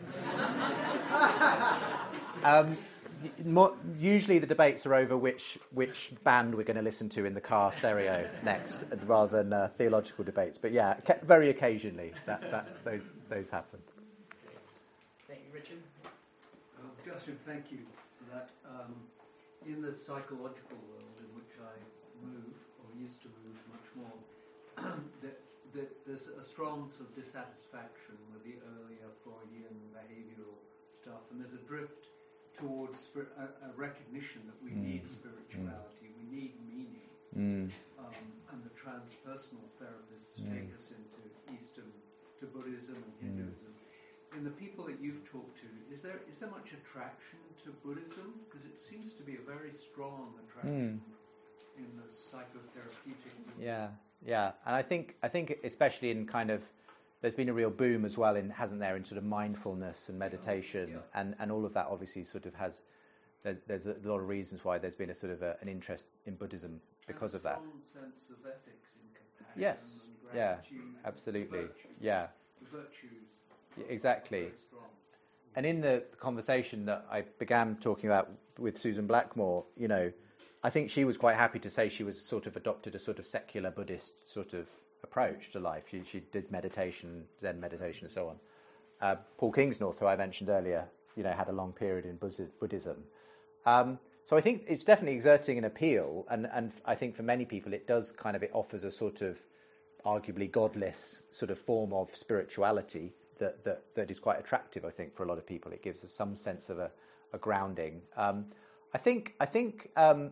um, more, usually the debates are over which which band we're going to listen to in the car stereo next, rather than uh, theological debates. But yeah, very occasionally that, that those those happen. Thank you, Richard. Uh, Justin, thank you for that. Um, in the psychological world in which I move, or used to move much more, that, that there's a strong sort of dissatisfaction with the earlier Freudian behavioral stuff, and there's a drift towards spir- a, a recognition that we mm. need spirituality, mm. we need meaning, mm. um, and the transpersonal therapists mm. take us into Eastern, to Buddhism and Hinduism. Mm. In the people that you've talked to, is there is there much attraction to Buddhism? Because it seems to be a very strong attraction mm. in the psychotherapeutic movement. Yeah, yeah, and I think I think especially in kind of, there's been a real boom as well in, hasn't there, in sort of mindfulness and meditation, yeah. and, and all of that obviously sort of has, there, there's a lot of reasons why there's been a sort of a, an interest in Buddhism because and a of that. Strong sense of ethics and compassion. Yes, and yeah, gratitude, absolutely, the virtues, yeah. The virtues. Yeah, exactly. And in the conversation that I began talking about with Susan Blackmore, you know, I think she was quite happy to say she was sort of adopted a sort of secular Buddhist sort of approach to life. She, she did meditation, Zen meditation, and so on. Uh, Paul Kingsnorth, who I mentioned earlier, you know, had a long period in Buddhism. Um, so I think it's definitely exerting an appeal, and, and I think for many people it does kind of, it offers a sort of arguably godless sort of form of spirituality that that, that is quite attractive, I think, for a lot of people. It gives us some sense of a, a grounding. Um, I think I think. Um,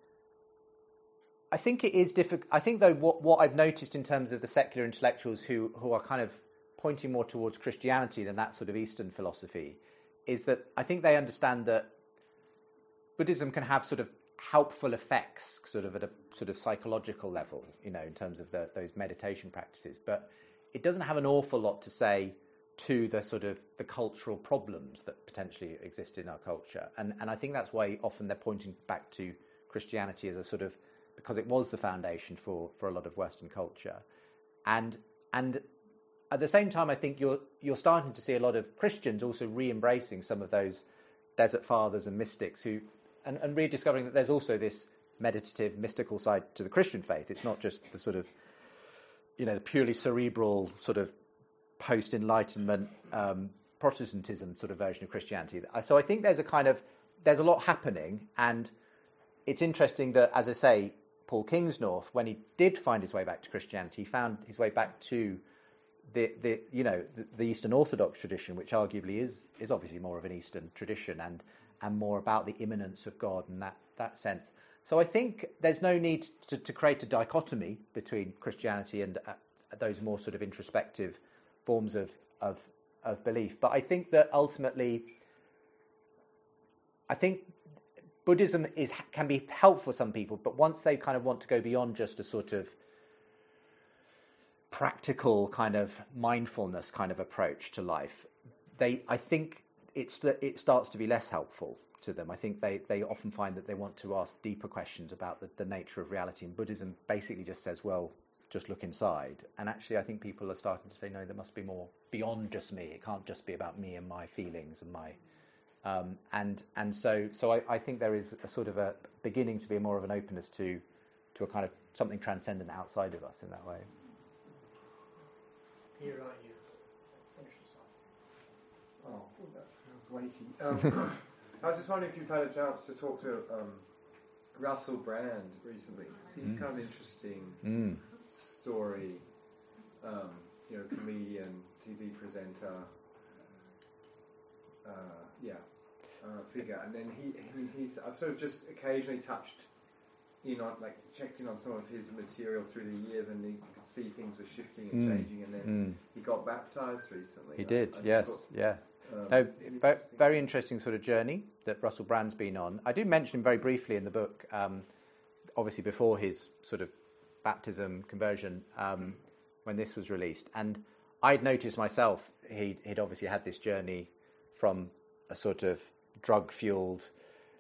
I think it is difficult. I think, though, what, what I've noticed in terms of the secular intellectuals who, who are kind of pointing more towards Christianity than that sort of Eastern philosophy is that I think they understand that Buddhism can have sort of helpful effects, sort of at a sort of psychological level, you know, in terms of the, those meditation practices. But it doesn't have an awful lot to say to the sort of the cultural problems that potentially exist in our culture. And and I think that's why often they're pointing back to Christianity as a sort of, because it was the foundation for, for a lot of Western culture. And and at the same time, I think you're you're starting to see a lot of Christians also re-embracing some of those desert fathers and mystics who, and, and rediscovering that there's also this meditative, mystical side to the Christian faith. It's not just the sort of, you know, the purely cerebral sort of post-Enlightenment um, Protestantism sort of version of Christianity. So I think there's a kind of, there's a lot happening, and it's interesting that, as I say, Paul Kingsnorth, when he did find his way back to Christianity, he found his way back to the, the you know, the, the Eastern Orthodox tradition, which arguably is is obviously more of an Eastern tradition and and more about the immanence of God and that, that sense. So I think there's no need to, to create a dichotomy between Christianity and uh, those more sort of introspective forms of, of of belief. But I think that ultimately, I think Buddhism is can be helpful for some people, but once they kind of want to go beyond just a sort of practical kind of mindfulness kind of approach to life, they I think it's it starts to be less helpful to them. I think they, they often find that they want to ask deeper questions about the, the nature of reality, and Buddhism basically just says, well, just look inside. And actually I think people are starting to say, no, there must be more beyond just me. It can't just be about me and my feelings and my Um, and and so so I, I think there is a sort of a beginning to be more of an openness to to a kind of something transcendent outside of us in that way. Here are you. Finish this off. Oh, that was weighty. Um, I was just wondering if you've had a chance to talk to um, Russell Brand recently. He's mm. kind of an interesting mm. story. Um, you know, comedian, T V presenter. Uh, yeah. uh, figure. And then he, I mean, he's I've sort of just occasionally touched in on, like, checked in on some of his material through the years, and you could see things were shifting and Mm. changing. And then Mm. he got baptized recently. He I- did, I just yes, thought, yeah. um, No, it's ve- interesting. very interesting sort of journey that Russell Brand's been on. I do mention him very briefly in the book, um, obviously before his sort of baptism, conversion, um, when this was released. And I'd noticed myself, he'd, he'd obviously had this journey from a sort of drug-fueled,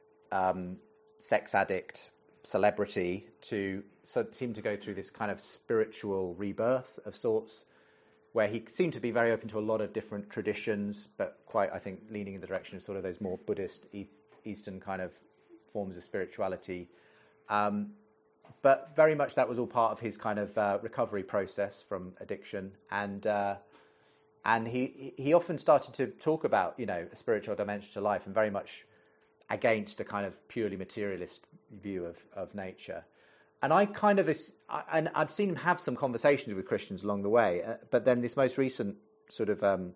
um, sex addict celebrity to so seemed to go through this kind of spiritual rebirth of sorts, where he seemed to be very open to a lot of different traditions, but quite, I think, leaning in the direction of sort of those more Buddhist, Eastern kind of forms of spirituality. Um, but very much that was all part of his kind of uh, recovery process from addiction. And uh, and he he often started to talk about, you know, a spiritual dimension to life, and very much against a kind of purely materialist view of, of nature. And I kind of, I, and I'd seen him have some conversations with Christians along the way, uh, but then this most recent sort of um,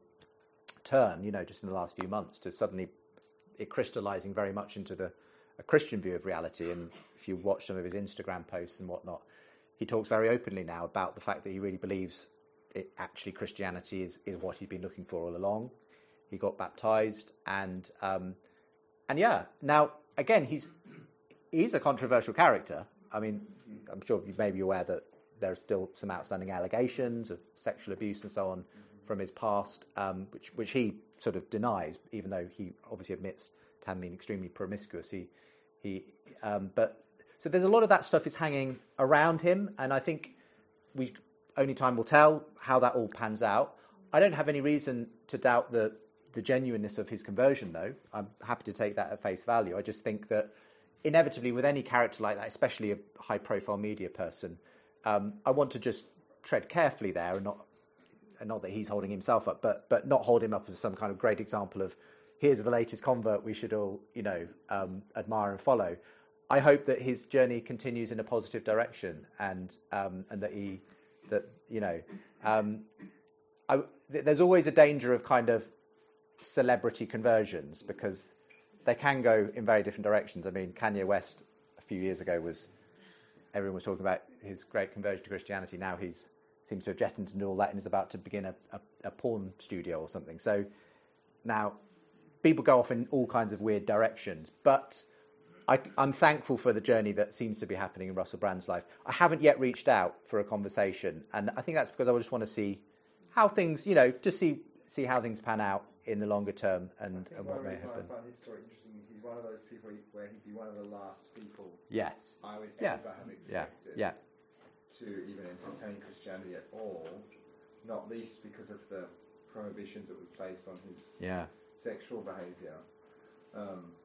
turn, you know, just in the last few months, to suddenly it crystallizing very much into the a Christian view of reality. And if you watch some of his Instagram posts and whatnot, he talks very openly now about the fact that he really believes it actually Christianity is, is what he'd been looking for all along. He got baptized, and um, and yeah, now again, he's he's a controversial character. I mean, I'm sure you may be aware that there are still some outstanding allegations of sexual abuse and so on from his past, um, which which he sort of denies, even though he obviously admits to having been extremely promiscuous. He he, um, but so there's a lot of that stuff is hanging around him, and I think we only time will tell how that all pans out. I don't have any reason to doubt the the genuineness of his conversion, though. I'm happy to take that at face value. I just think that inevitably with any character like that, especially a high-profile media person, um, I want to just tread carefully there, and not, and not that he's holding himself up, but but not hold him up as some kind of great example of here's the latest convert we should all, you know, um, admire and follow. I hope that his journey continues in a positive direction, and um, and that he that you know, um, I, th- there's always a danger of kind of celebrity conversions, because they can go in very different directions. I mean, Kanye West a few years ago was, everyone was talking about his great conversion to Christianity. Now he's seems to have jetted into all that and is about to begin a, a, a porn studio or something. So now people go off in all kinds of weird directions. But I, I'm thankful for the journey that seems to be happening in Russell Brand's life. I haven't yet reached out for a conversation, and I think that's because I just want to see how things, you know, just see see how things pan out in the longer term, and, and what may happen. I find his story interesting. He's one of those people where he'd be one of the last people Yes. I would Yeah. ever have Yeah. expected Yeah. to even entertain Christianity at all, not least because of the prohibitions that we place on his Yeah. sexual behaviour. Um,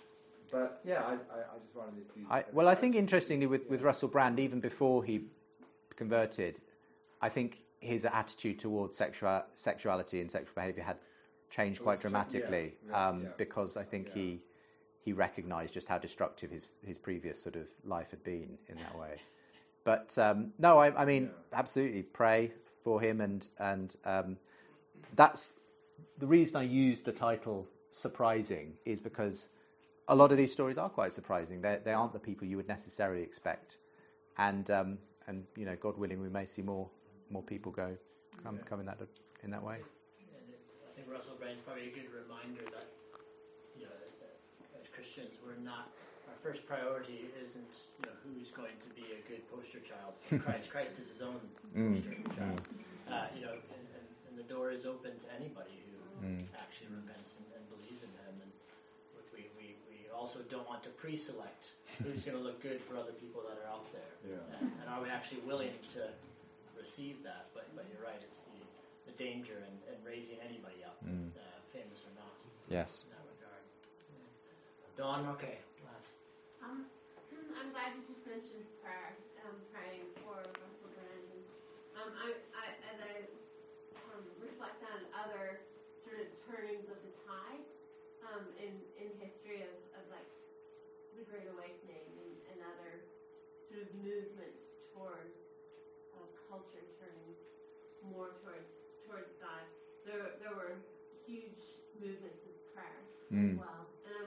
but yeah, I, I, I just wondered if you... I, well, I think interestingly with, with Russell Brand, even before he converted, I think his attitude towards sexual, sexuality and sexual behaviour had changed quite dramatically, yeah, yeah, um, yeah. because I think Yeah. he he recognised just how destructive his his previous sort of life had been in that way. But um, no, I, I mean, Yeah. absolutely pray for him, and and um, that's the reason I used the title "Surprising" is because a lot of these stories are quite surprising. They they aren't the people you would necessarily expect, and um, and you know, God willing, we may see more more people go come Yeah. come in that in that way. And it, I think Russell Brand's probably a good reminder that, you know, uh, as Christians, we're not, our first priority isn't, you know, who's going to be a good poster child for Christ. Christ is his own Mm. poster child. Uh, you know, and, and, and the door is open to anybody who Mm. actually repents and, and believes in him. And we, we, we also don't want to pre-select who's going to look good for other people that are out there. Yeah. And, and are we actually willing to receive that? But, but you're right, it's the, the danger in, in raising anybody up, Mm. uh, famous or not, Yes. in that regard. Yeah. Dawn, okay, last. Um, I'm glad you just mentioned prayer, um, praying for Russell Brand. And, um, I, I, as I um, reflect on other sort of turnings of the tide um, in, in history of, of like the Great Awakening and, and other sort of movements towards uh, culture turning more towards towards God, there there were huge movements of prayer as Mm. well. And I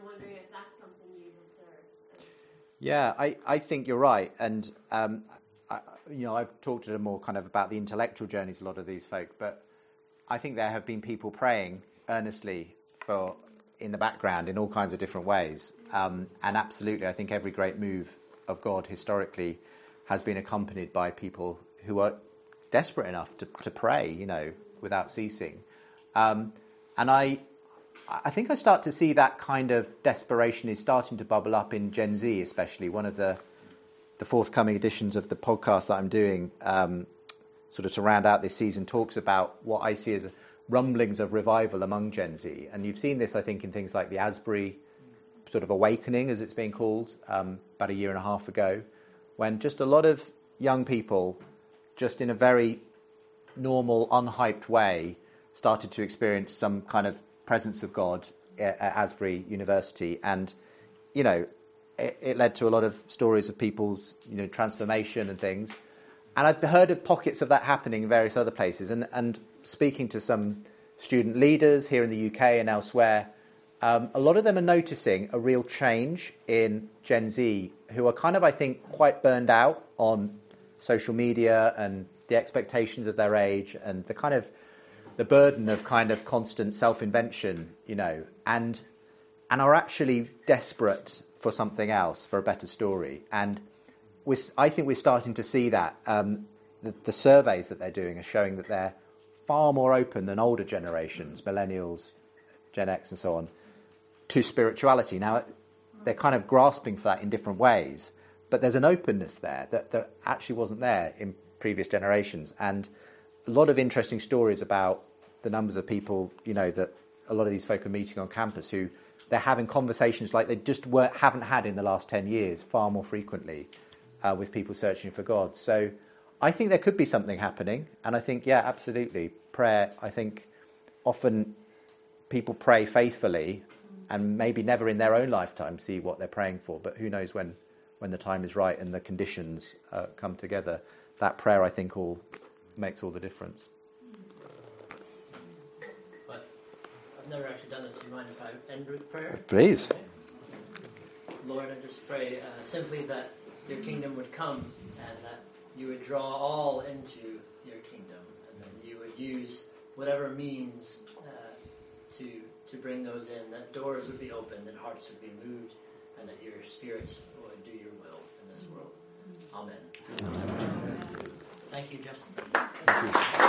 Yeah, I, I think you're right. And, um, I, you know, I've talked to them more kind of about the intellectual journeys, a lot of these folk, but I think there have been people praying earnestly for in the background in all kinds of different ways. Um, and absolutely, I think every great move of God historically has been accompanied by people who are desperate enough to, to pray, you know, without ceasing. Um, and I I think I start to see that kind of desperation is starting to bubble up in Gen Z, especially. One of the the forthcoming editions of the podcast that I'm doing, um, sort of to round out this season, talks about what I see as rumblings of revival among Gen Z. And you've seen this, I think, in things like the Asbury sort of awakening, as it's being called, um, about a year and a half ago, when just a lot of young people, just in a very normal, unhyped way, started to experience some kind of presence of God at Asbury University. And, you know, it, it led to a lot of stories of people's, you know, transformation and things. And I've heard of pockets of that happening in various other places. And, and speaking to some student leaders here in the U K and elsewhere, um, a lot of them are noticing a real change in Gen Z, who are kind of, I think, quite burned out on social media and the expectations of their age and the kind of the burden of kind of constant self-invention, you know, and and are actually desperate for something else, for a better story. And we're, I think we're starting to see that. Um, the, the surveys that they're doing are showing that they're far more open than older generations, millennials, Gen X and so on, to spirituality. Now, they're kind of grasping for that in different ways, but there's an openness there that, that actually wasn't there in previous generations. And a lot of interesting stories about the numbers of people, you know, that a lot of these folk are meeting on campus who they're having conversations like they just weren't, haven't had in the last ten years, far more frequently, uh, with people searching for God. So I think there could be something happening. And I think, yeah, absolutely. Prayer, I think often people pray faithfully and maybe never in their own lifetime see what they're praying for. But who knows when, when the time is right and the conditions uh, come together. That prayer, I think, all makes all the difference. I've never actually done this. Do you mind if I end with prayer? Please. Okay. Lord, I just pray uh, simply that your kingdom would come and that you would draw all into your kingdom and that you would use whatever means uh, to to bring those in, that doors would be opened, that hearts would be moved, and that your spirits would do your will in this world. Amen. Amen. Thank you, Justin. Thank you.